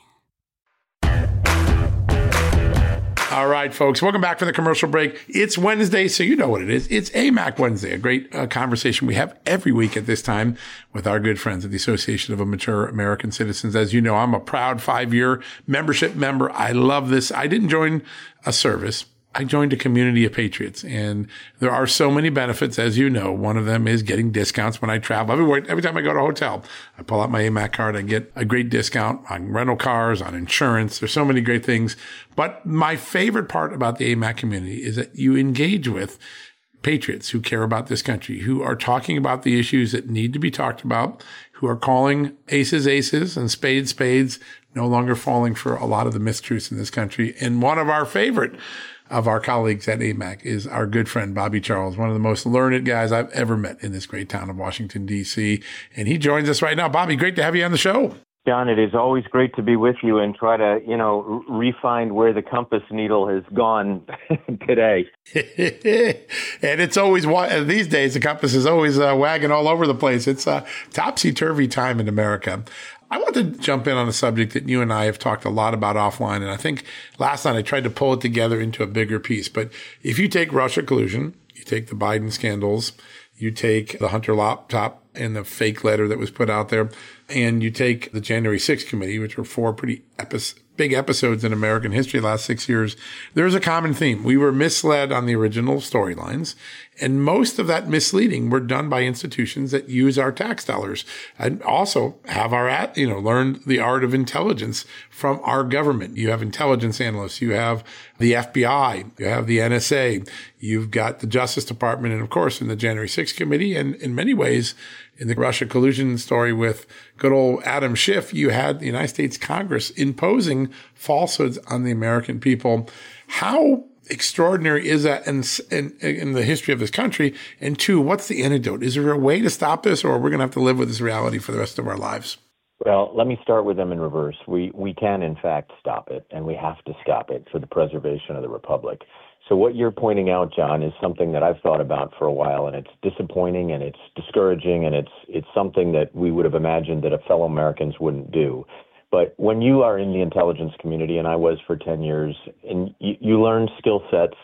All right, folks, welcome back for the commercial break. It's Wednesday, so you know what it is. It's A MAC Wednesday, a great uh, conversation we have every week at this time with our good friends at the Association of Mature American Citizens. As you know, I'm a proud five-year membership member. I love this. I didn't join a service. I joined a community of patriots, and there are so many benefits, as you know. One of them is getting discounts when I travel. Everywhere, every time I go to a hotel, I pull out my A MAC card. I get a great discount on rental cars, on insurance. There's so many great things. But my favorite part about the A MAC community is that you engage with patriots who care about this country, who are talking about the issues that need to be talked about, who are calling aces aces and spades spades, no longer falling for a lot of the mistruths in this country. And one of our favorite of our colleagues at A MAC is our good friend, Bobby Charles, one of the most learned guys I've ever met in this great town of Washington, D C. And he joins us right now. Bobby, great to have you on the show. John, it is always great to be with you and try to, you know, re-find where the compass needle has gone today. And it's always, these days, the compass is always uh, wagging all over the place. It's a topsy-turvy time in America. I want to jump in on a subject that you and I have talked a lot about offline. And I think last night I tried to pull it together into a bigger piece. But if you take Russia collusion, you take the Biden scandals, you take the Hunter laptop and the fake letter that was put out there, and you take the January sixth committee, which were four pretty epi- big episodes in American history the last six years, there's a common theme. We were misled on the original storylines, and most of that misleading were done by institutions that use our tax dollars and also have our, at, you know, learned the art of intelligence from our government. You have intelligence analysts, you have the F B I, you have the N S A, you've got the Justice Department, and of course in the January sixth committee, and in many ways, in the Russia collusion story with good old Adam Schiff, you had the United States Congress imposing falsehoods on the American people. How extraordinary is that in, in, in the history of this country? And two, what's the antidote? Is there a way to stop this, or we're going to have to live with this reality for the rest of our lives? Well, let me start with them in reverse. We we can, in fact, stop it, and we have to stop it for the preservation of the republic. So what you're pointing out, John, is something that I've thought about for a while, and it's disappointing and it's discouraging, and it's it's something that we would have imagined that a fellow Americans wouldn't do. But when you are in the intelligence community, and I was for ten years, and you, you learn skill sets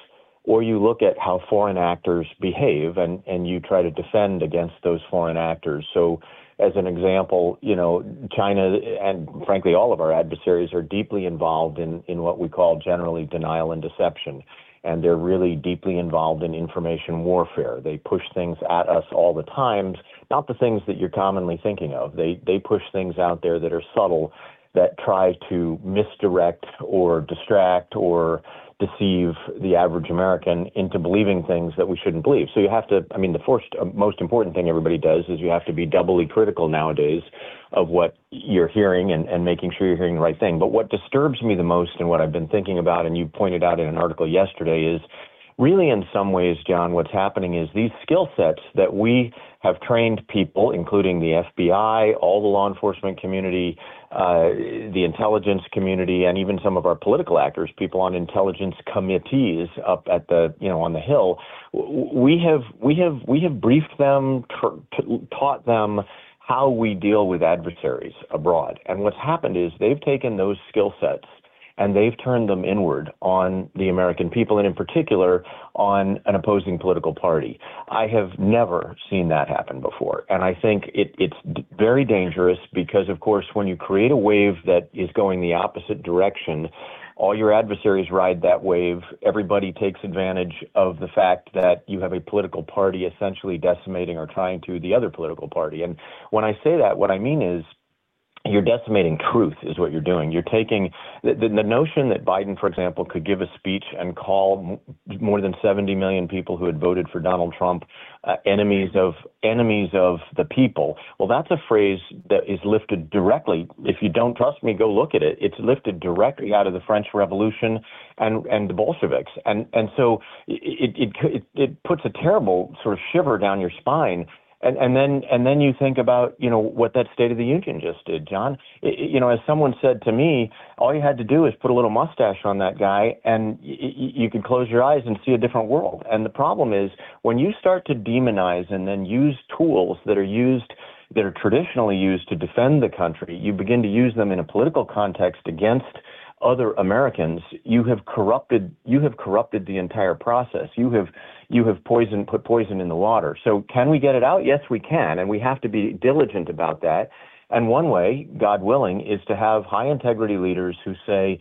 or you look at how foreign actors behave and, and you try to defend against those foreign actors. So as an example, you know, China and frankly all of our adversaries are deeply involved in, in what we call generally denial and deception. And they're really deeply involved in information warfare. They push things at us all the time, not the things that you're commonly thinking of. They they push things out there that are subtle, that try to misdirect or distract or deceive the average American into believing things that we shouldn't believe. So you have to, I mean, the first, uh, most important thing everybody does is you have to be doubly critical nowadays of what you're hearing and, and making sure you're hearing the right thing. But what disturbs me the most and what I've been thinking about, and you pointed out in an article yesterday, is really in some ways, John, what's happening is these skill sets that we have trained people, including the F B I, all the law enforcement community, uh, the intelligence community, and even some of our political actors, people on intelligence committees up at the, you know, on the Hill. We have, we have, we have briefed them, tra- t- taught them how we deal with adversaries abroad. And what's happened is they've taken those skill sets and they've turned them inward on the American people, and in particular on an opposing political party. I have never seen that happen before. And I think it, it's d- very dangerous because, of course, when you create a wave that is going the opposite direction, all your adversaries ride that wave. Everybody takes advantage of the fact that you have a political party essentially decimating or trying to the other political party. And when I say that, what I mean is, you're decimating truth is what you're doing. You're taking the, the, the notion that Biden, for example, could give a speech and call m- more than seventy million people who had voted for Donald Trump uh, enemies of enemies of the people. Well, that's a phrase that is lifted directly. If you don't trust me, go look at it. It's lifted directly out of the French Revolution and and the Bolsheviks. And and so it it it, it puts a terrible sort of shiver down your spine. And, and then and then you think about, you know, what that State of the Union just did, John. It, you know, as someone said to me, all you had to do is put a little mustache on that guy and y- y- you could close your eyes and see a different world. And the problem is when you start to demonize and then use tools that are used, that are traditionally used to defend the country, you begin to use them in a political context against other Americans, you have corrupted you have corrupted the entire process. You have you have poisoned put poison in the water. So can we get it out? Yes, we can, and we have to be diligent about that. And one way, God willing, is to have high integrity leaders who say,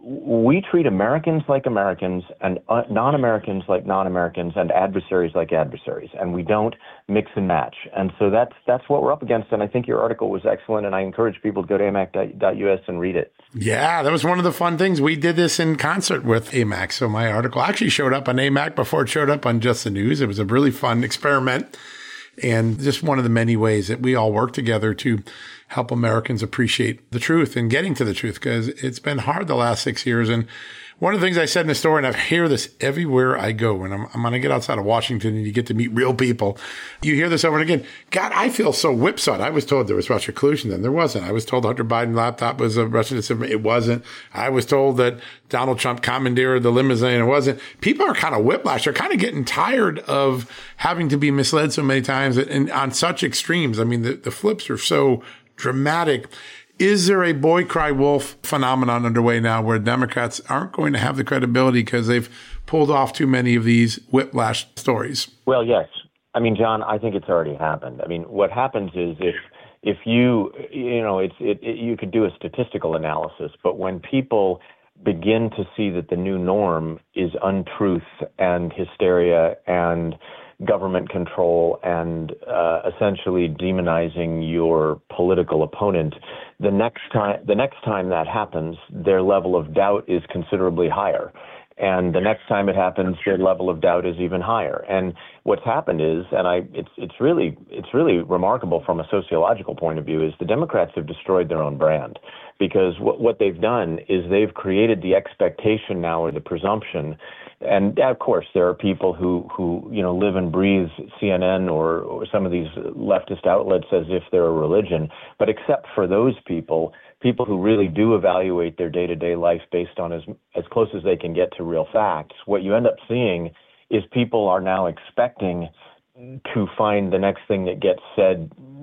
we treat Americans like Americans and uh, non-Americans like non-Americans and adversaries like adversaries, and we don't mix and match. And so that's that's what we're up against. And I think your article was excellent, and I encourage people to go to A M A C dot U S and read it. Yeah, that was one of the fun things. We did this in concert with A M A C. So my article actually showed up on A M A C before it showed up on Just the News. It was a really fun experiment. And just one of the many ways that we all work together to help Americans appreciate the truth and getting to the truth, because it's been hard the last six years. And one of the things I said in the story, and I hear this everywhere I go, when I'm, I'm going to get outside of Washington and you get to meet real people, you hear this over and again. God, I feel so whipsawed. I was told there was Russian collusion, then there wasn't. I was told Hunter Biden's laptop was a Russian disinformation. It wasn't. I was told that Donald Trump commandeered the limousine. It wasn't. People are kind of whiplash. They're kind of getting tired of having to be misled so many times and on such extremes. I mean, the, the flips are so dramatic. Is there a boy cry wolf phenomenon underway now where Democrats aren't going to have the credibility because they've pulled off too many of these whiplash stories? Well, yes. I mean, John, I think it's already happened. I mean, what happens is if if you, you know, it's it, it you could do a statistical analysis, but when people begin to see that the new norm is untruth and hysteria and government control and uh, essentially demonizing your political opponent, the next time the next time that happens, their level of doubt is considerably higher. And the next time it happens, their level of doubt is even higher. And what's happened is, and I, it's it's really it's really remarkable from a sociological point of view, is the Democrats have destroyed their own brand, because what what they've done is they've created the expectation now, or the presumption. And of course, there are people who, who you know live and breathe C N N or, or some of these leftist outlets as if they're a religion. But except for those people, people who really do evaluate their day-to-day life based on as as close as they can get to real facts, what you end up seeing is people are now expecting to find the next thing that gets said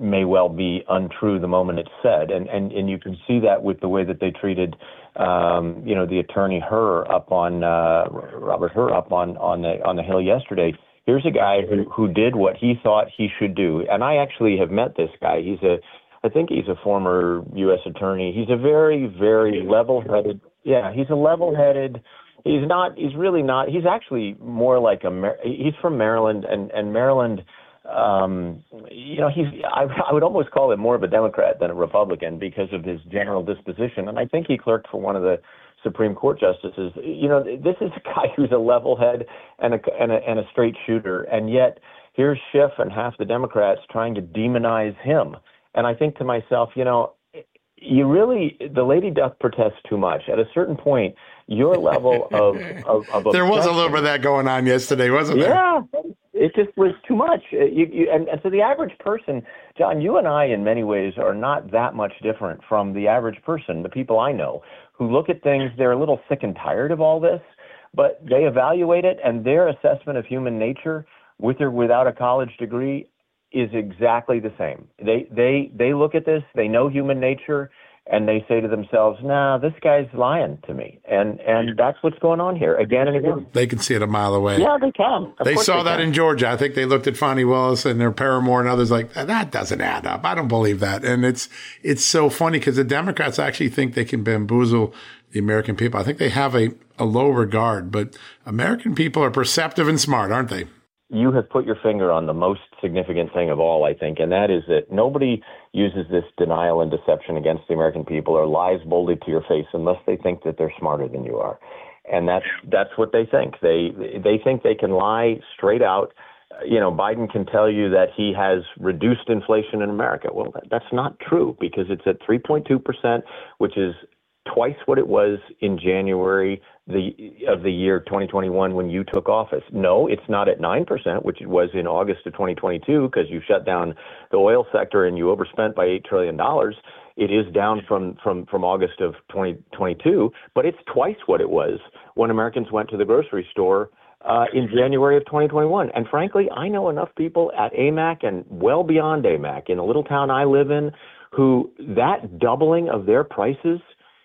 may well be untrue the moment it's said. And, and, and you can see that with the way that they treated, um, you know, the attorney Hur up on, uh, Robert Hur up on, on the, on the Hill yesterday. Here's a guy who, who did what he thought he should do. And I actually have met this guy. He's a, I think he's a former U S attorney. He's a very, very level-headed, yeah, he's a level-headed, he's not, he's really not, he's actually more like a, he's from Maryland, and, and Maryland, um, you know, he's, I, I would almost call him more of a Democrat than a Republican because of his general disposition. And I think he clerked for one of the Supreme Court justices. You know, this is a guy who's a level head and a, and a, and a straight shooter. And yet here's Schiff and half the Democrats trying to demonize him. And I think to myself, you know, you really, the lady doth protest too much. At a certain point, your level of, of, of there was a little bit of that going on yesterday, wasn't there? Yeah, it just was too much. You, you, and, and so the average person, John, you and I in many ways are not that much different from the average person, the people I know, who look at things, they're a little sick and tired of all this, but they evaluate it, and their assessment of human nature, with or without a college degree, is exactly the same. They they they look at this, they know human nature, and they say to themselves, nah, this guy's lying to me. And and that's what's going on here again and again. They can see it a mile away. Yeah, they can. Of they saw they that can. in Georgia. I think they looked at Fonnie Willis and their Paramore and others like, that doesn't add up. I don't believe that. And it's it's so funny because the Democrats actually think they can bamboozle the American people. I think they have a, a low regard, but American people are perceptive and smart, aren't they? You have put your finger on the most significant thing of all, I think, and that is that nobody uses this denial and deception against the American people or lies boldly to your face unless they think that they're smarter than you are. And that's that's what they think. They they think they can lie straight out. You know, Biden can tell you that he has reduced inflation in America. Well, that, that's not true because it's at three point two percent, which is twice what it was in January the of the year twenty twenty-one when you took office. No, it's not at nine percent, which it was in August of twenty twenty-two because you shut down the oil sector and you overspent by eight trillion dollars. It is down from, from, from August of twenty twenty-two, but it's twice what it was when Americans went to the grocery store uh, in January of twenty twenty-one. And frankly, I know enough people at A M A C and well beyond A M A C in a little town I live in who that doubling of their prices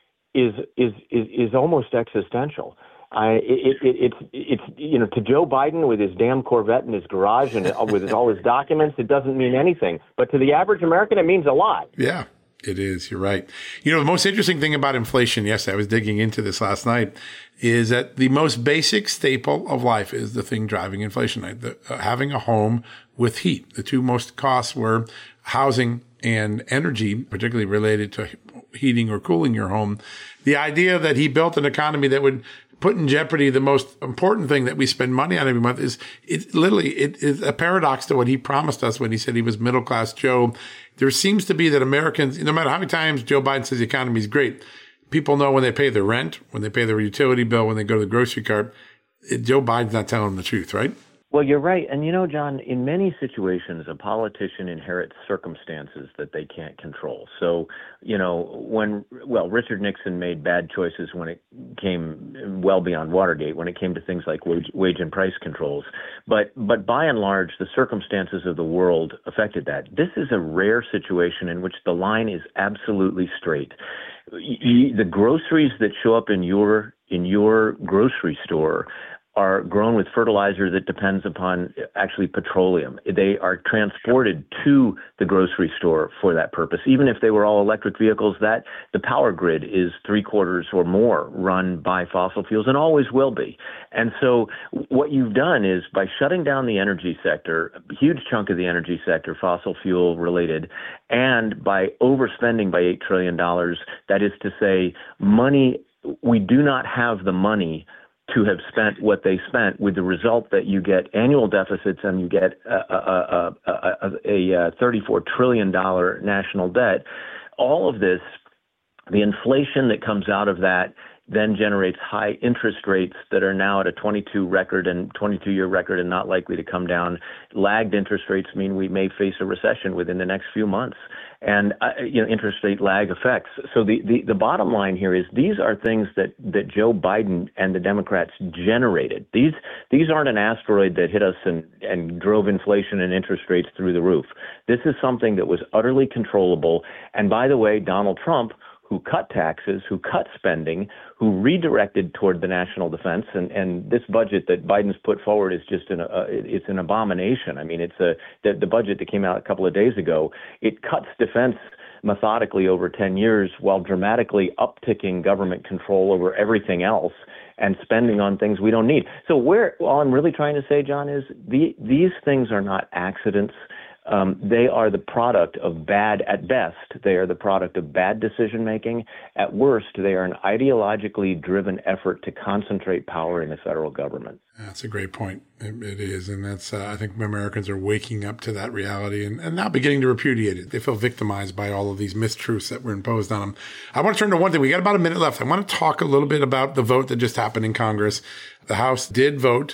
is is is, is almost existential. I it, it it's it's you know, to Joe Biden with his damn Corvette in his garage and with his, all his documents, it doesn't mean anything. But to the average American, it means a lot. Yeah, it is. You're right. You know, the most interesting thing about inflation, yes, I was digging into this last night, is that the most basic staple of life is the thing driving inflation. The, uh, having a home with heat. The two most costs were housing and energy, particularly related to heating or cooling your home. The idea that he built an economy that would put in jeopardy the most important thing that we spend money on every month is it literally it is a paradox to what he promised us when he said he was middle class Joe. There seems to be that Americans, no matter how many times Joe Biden says the economy is great, people know when they pay their rent, when they pay their utility bill, when they go to the grocery cart, it, Joe Biden's not telling them the truth, right? Well, you're right. And, you know, John, in many situations, a politician inherits circumstances that they can't control. So, you know, when, well, Richard Nixon made bad choices when it came well beyond Watergate, when it came to things like wage, wage and price controls. But, but by and large, the circumstances of the world affected that. This is a rare situation in which the line is absolutely straight. The groceries that show up in your, in your grocery store are grown with fertilizer that depends upon actually petroleum. They are transported to the grocery store for that purpose. Even if they were all electric vehicles, that the power grid is three quarters or more run by fossil fuels and always will be. And so what you've done is by shutting down the energy sector, a huge chunk of the energy sector, fossil fuel related, and by overspending by eight trillion dollars, that is to say money, we do not have the money to have spent what they spent, with the result that you get annual deficits and you get a, a, a, a, a thirty-four trillion dollars national debt. All of this, the inflation that comes out of that then generates high interest rates that are now at a twenty-two record and twenty-two-year record and not likely to come down. Lagged interest rates mean we may face a recession within the next few months. And, uh, you know, interest rate lag effects. So the, the, the bottom line here is these are things that, that Joe Biden and the Democrats generated. These these aren't an asteroid that hit us and, and drove inflation and interest rates through the roof. This is something that was utterly controllable. And by the way, Donald Trump, who cut taxes, who cut spending, who redirected toward the national defense. And, and this budget that Biden's put forward is just an, uh, it's an abomination. I mean, it's a, the, the budget that came out a couple of days ago, it cuts defense methodically over ten years while dramatically upticking government control over everything else and spending on things we don't need. So where, all I'm really trying to say, John, is the, these things are not accidents. Um, they are the product of bad, at best, they are the product of bad decision making. At worst, they are an ideologically driven effort to concentrate power in the federal government. That's a great point. It, it is. And that's, uh, I think Americans are waking up to that reality and, and now beginning to repudiate it. They feel victimized by all of these mistruths that were imposed on them. I want to turn to one thing. We got about a minute left. I want to talk a little bit about the vote that just happened in Congress. The House did vote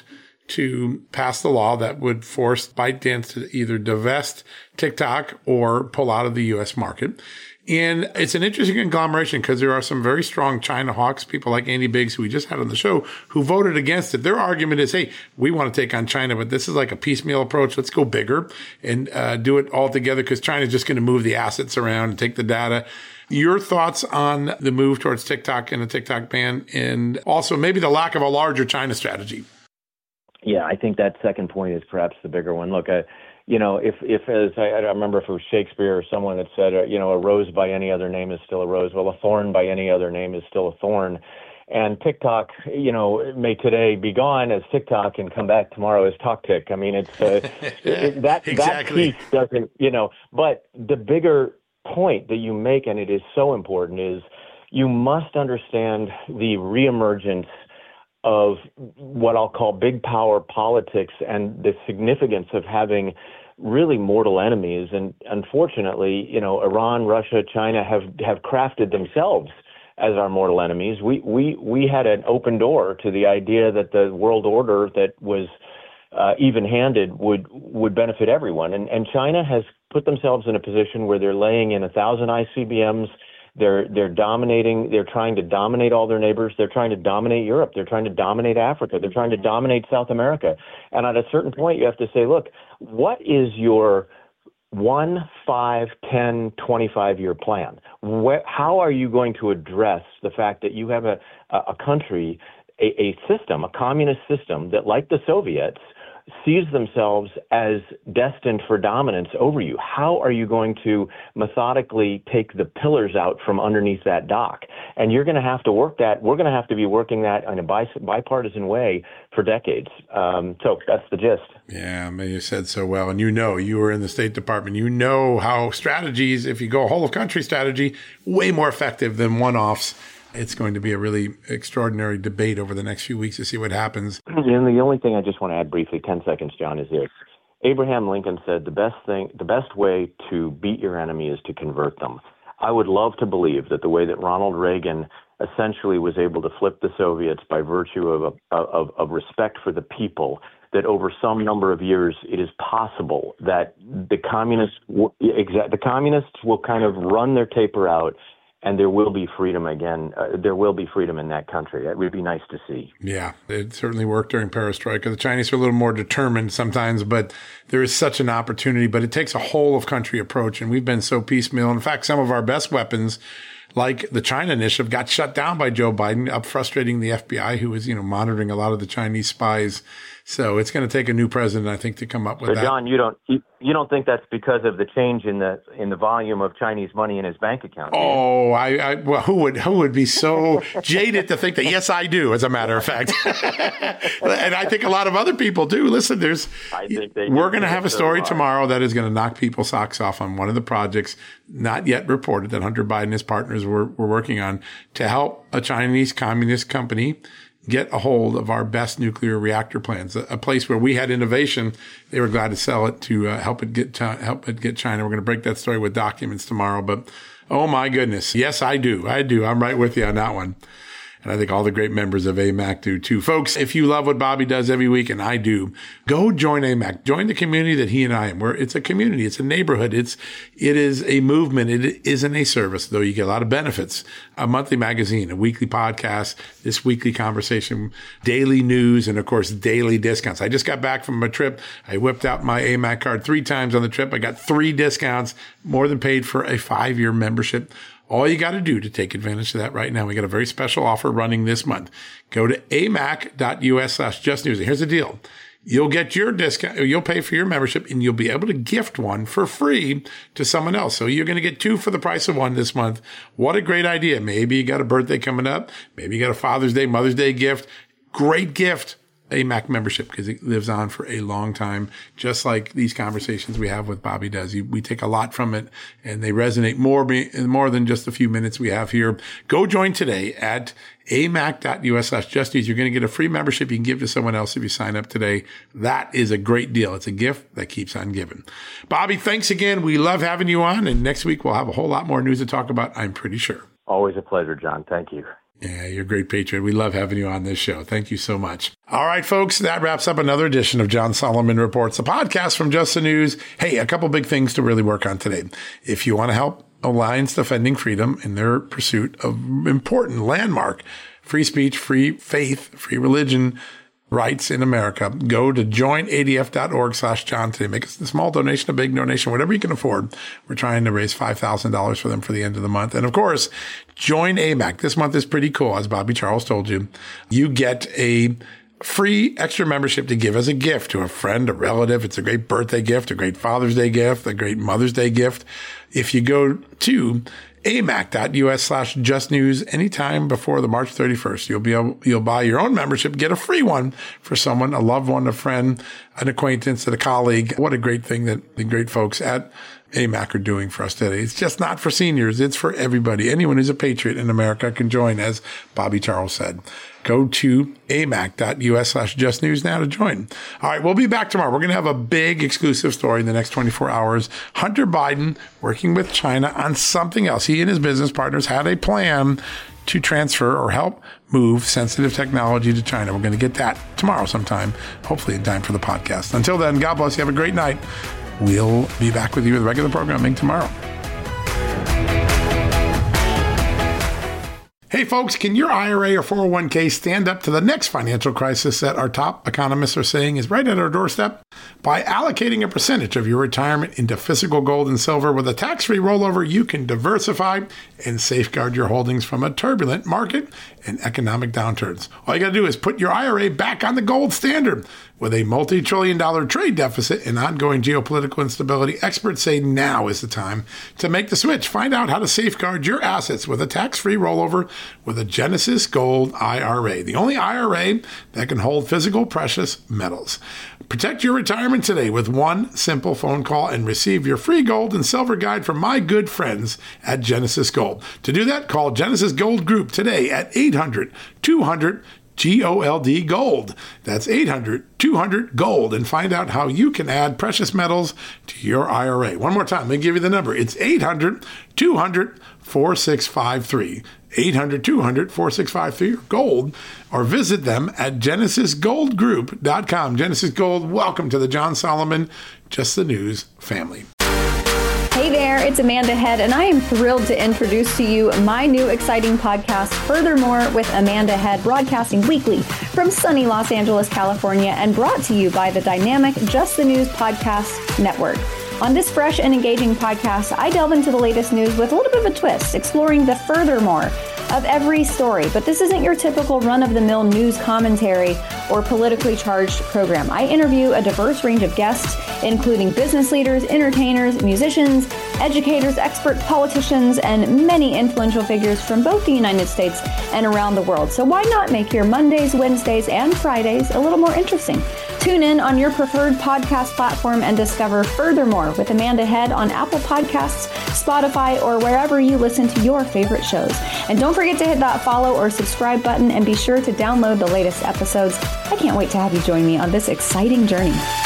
to pass the law that would force ByteDance to either divest TikTok or pull out of the U S market. And it's an interesting conglomeration because there are some very strong China hawks, people like Andy Biggs, who we just had on the show, who voted against it. Their argument is, hey, we want to take on China, but this is like a piecemeal approach. Let's go bigger and uh, do it all together because China's just going to move the assets around and take the data. Your thoughts on the move towards TikTok and the TikTok ban, and also maybe the lack of a larger China strategy? Yeah, I think that second point is perhaps the bigger one. Look, uh, you know, if, if as I, I remember if it was Shakespeare or someone that said, uh, you know, a rose by any other name is still a rose. Well, a thorn by any other name is still a thorn. And TikTok, you know, may today be gone as TikTok and come back tomorrow as TalkTik. I mean, it's uh, it, that, exactly. that piece doesn't, you know, but the bigger point that you make, and it is so important, is you must understand the reemergence of what I'll call big power politics and the significance of having really mortal enemies. And unfortunately, you know, Iran, Russia, China have, have crafted themselves as our mortal enemies. We, we, we had an open door to the idea that the world order that was uh, even-handed would, would benefit everyone. And, and China has put themselves in a position where they're laying in a thousand I C B Ms. They're they're dominating. They're trying to dominate all their neighbors. They're trying to dominate Europe. They're trying to dominate Africa. They're trying to dominate South America. And at a certain point, you have to say, look, what is your one, five, ten, twenty-five year plan? Where, how are you going to address the fact that you have a a country, a, a system, a communist system that, like the Soviets, sees themselves as destined for dominance over you? How are you going to methodically take the pillars out from underneath that dock? And you're going to have to work that. We're going to have to be working that in a bipartisan way for decades. Um, so that's the gist. Yeah, man, you said so well. And you know, you were in the State Department. You know how strategies, if you go whole of country strategy, way more effective than one-offs. It's going to be a really extraordinary debate over the next few weeks to see what happens. And the only thing I just want to add briefly, ten seconds, John, is this. Abraham Lincoln said the best thing, the best way to beat your enemy is to convert them. I would love to believe that the way that Ronald Reagan essentially was able to flip the Soviets by virtue of, a, of, of respect for the people, that over some number of years, it is possible that the communists, the communists will kind of run their taper out, and there will be freedom again. Uh, there will be freedom in that country. It would be nice to see. Yeah, it certainly worked during Perestroika. The Chinese are a little more determined sometimes, but there is such an opportunity. But it takes a whole of country approach, and we've been so piecemeal. In fact, some of our best weapons, like the China initiative, got shut down by Joe Biden, up frustrating the F B I, who was, you know, monitoring a lot of the Chinese spies. So it's going to take a new president, I think, to come up with so that. So, John, you don't you, you don't think that's because of the change in the in the volume of Chinese money in his bank account? Oh, I, I well, who would who would be so jaded to think that? Yes, I do. As a matter of fact, and I think a lot of other people do. Listen, there's I think they we're going to have a story so tomorrow that is going to knock people's socks off on one of the projects not yet reported that Hunter Biden and his partners were were working on to help a Chinese communist company get a hold of our best nuclear reactor plants, a, a place where we had innovation. They were glad to sell it to uh, help it get to, help it get China. We're going to break that story with documents tomorrow. But oh my goodness, yes, I do, I do. I'm right with you on that one. And I think all the great members of A M A C do too. Folks, if you love what Bobby does every week, and I do, go join A M A C. Join the community that he and I am. Where it's a community. It's a neighborhood. It's, it is a movement. It isn't a service, though you get a lot of benefits. A monthly magazine, a weekly podcast, this weekly conversation, daily news, and of course, daily discounts. I just got back from a trip. I whipped out my A M A C card three times on the trip. I got three discounts, more than paid for a five-year membership. All you got to do to take advantage of that right now, we got a very special offer running this month. Go to amac.us slash just news. And here's the deal. You'll get your discount, you'll pay for your membership, and you'll be able to gift one for free to someone else. So you're going to get two for the price of one this month. What a great idea. Maybe you got a birthday coming up. Maybe you got a Father's Day, Mother's Day gift. Great gift. A M A C membership, because it lives on for a long time, just like these conversations we have with Bobby does. We take a lot from it, and they resonate more, more than just a few minutes we have here. Go join today at amac.us slash justies. You're going to get a free membership you can give to someone else if you sign up today. That is a great deal. It's a gift that keeps on giving. Bobby, thanks again. We love having you on, and next week we'll have a whole lot more news to talk about, I'm pretty sure. Always a pleasure, John. Thank you. Yeah, you're a great patriot. We love having you on this show. Thank you so much. All right, folks, that wraps up another edition of John Solomon Reports, a podcast from Just the News. Hey, a couple big things to really work on today. If you want to help Alliance Defending Freedom in their pursuit of important landmark free speech, free faith, free religion rights in America, go to joinadf.org slash John today. Make a small donation, a big donation, whatever you can afford. We're trying to raise five thousand dollars for them for the end of the month. And of course, join A M A C. This month is pretty cool. As Bobby Charles told you, you get a free extra membership to give as a gift to a friend, a relative. It's a great birthday gift, a great Father's Day gift, a great Mother's Day gift. If you go to amac.us slash just news anytime before the March thirty-first, you'll be able, you'll buy your own membership, get a free one for someone, a loved one, a friend, an acquaintance, and a colleague. What a great thing that the great folks at A M A C are doing for us today. It's just not for seniors. It's for everybody. Anyone who's a patriot in America can join, as Bobby Charles said. Go to amac.us slash just news now to join. All right, we'll be back tomorrow. We're going to have a big exclusive story in the next twenty-four hours. Hunter Biden working with China on something else. He and his business partners had a plan to transfer or help move sensitive technology to China. We're going to get that tomorrow sometime, hopefully in time for the podcast. Until then, God bless you. Have a great night. We'll be back with you with regular programming tomorrow. Hey folks, can your I R A or four oh one k stand up to the next financial crisis that our top economists are saying is right at our doorstep? By allocating a percentage of your retirement into physical gold and silver with a tax-free rollover, you can diversify and safeguard your holdings from a turbulent market and economic downturns. All you got to do is put your I R A back on the gold standard. With a multi-trillion dollar trade deficit and ongoing geopolitical instability, experts say now is the time to make the switch. Find out how to safeguard your assets with a tax-free rollover with a Genesis Gold I R A, the only I R A that can hold physical precious metals. Protect your retirement today with one simple phone call and receive your free gold and silver guide from my good friends at Genesis Gold. To do that, call Genesis Gold Group today at eight hundred two hundred G O L D Gold. That's eight hundred two hundred GOLD, and find out how you can add precious metals to your I R A. One more time, let me give you the number. It's eight hundred two hundred four six five three. eight hundred two hundred four six five three, gold, or visit them at genesis gold group dot com. Genesis Gold, welcome to the John Solomon Just the News family. Hey there, it's Amanda Head, and I am thrilled to introduce to you my new exciting podcast, Furthermore with Amanda Head, broadcasting weekly from sunny Los Angeles, California, and brought to you by the dynamic Just the News Podcast Network. On this fresh and engaging podcast, I delve into the latest news with a little bit of a twist, exploring the furthermore of every story. But this isn't your typical run-of-the-mill news commentary or politically charged program. I interview a diverse range of guests, including business leaders, entertainers, musicians, educators, experts, politicians, and many influential figures from both the United States and around the world. So why not make your Mondays, Wednesdays, and Fridays a little more interesting? Tune in on your preferred podcast platform and discover Furthermore with Amanda Head on Apple Podcasts, Spotify, or wherever you listen to your favorite shows. And don't forget to hit that follow or subscribe button, and be sure to download the latest episodes. I can't wait to have you join me on this exciting journey.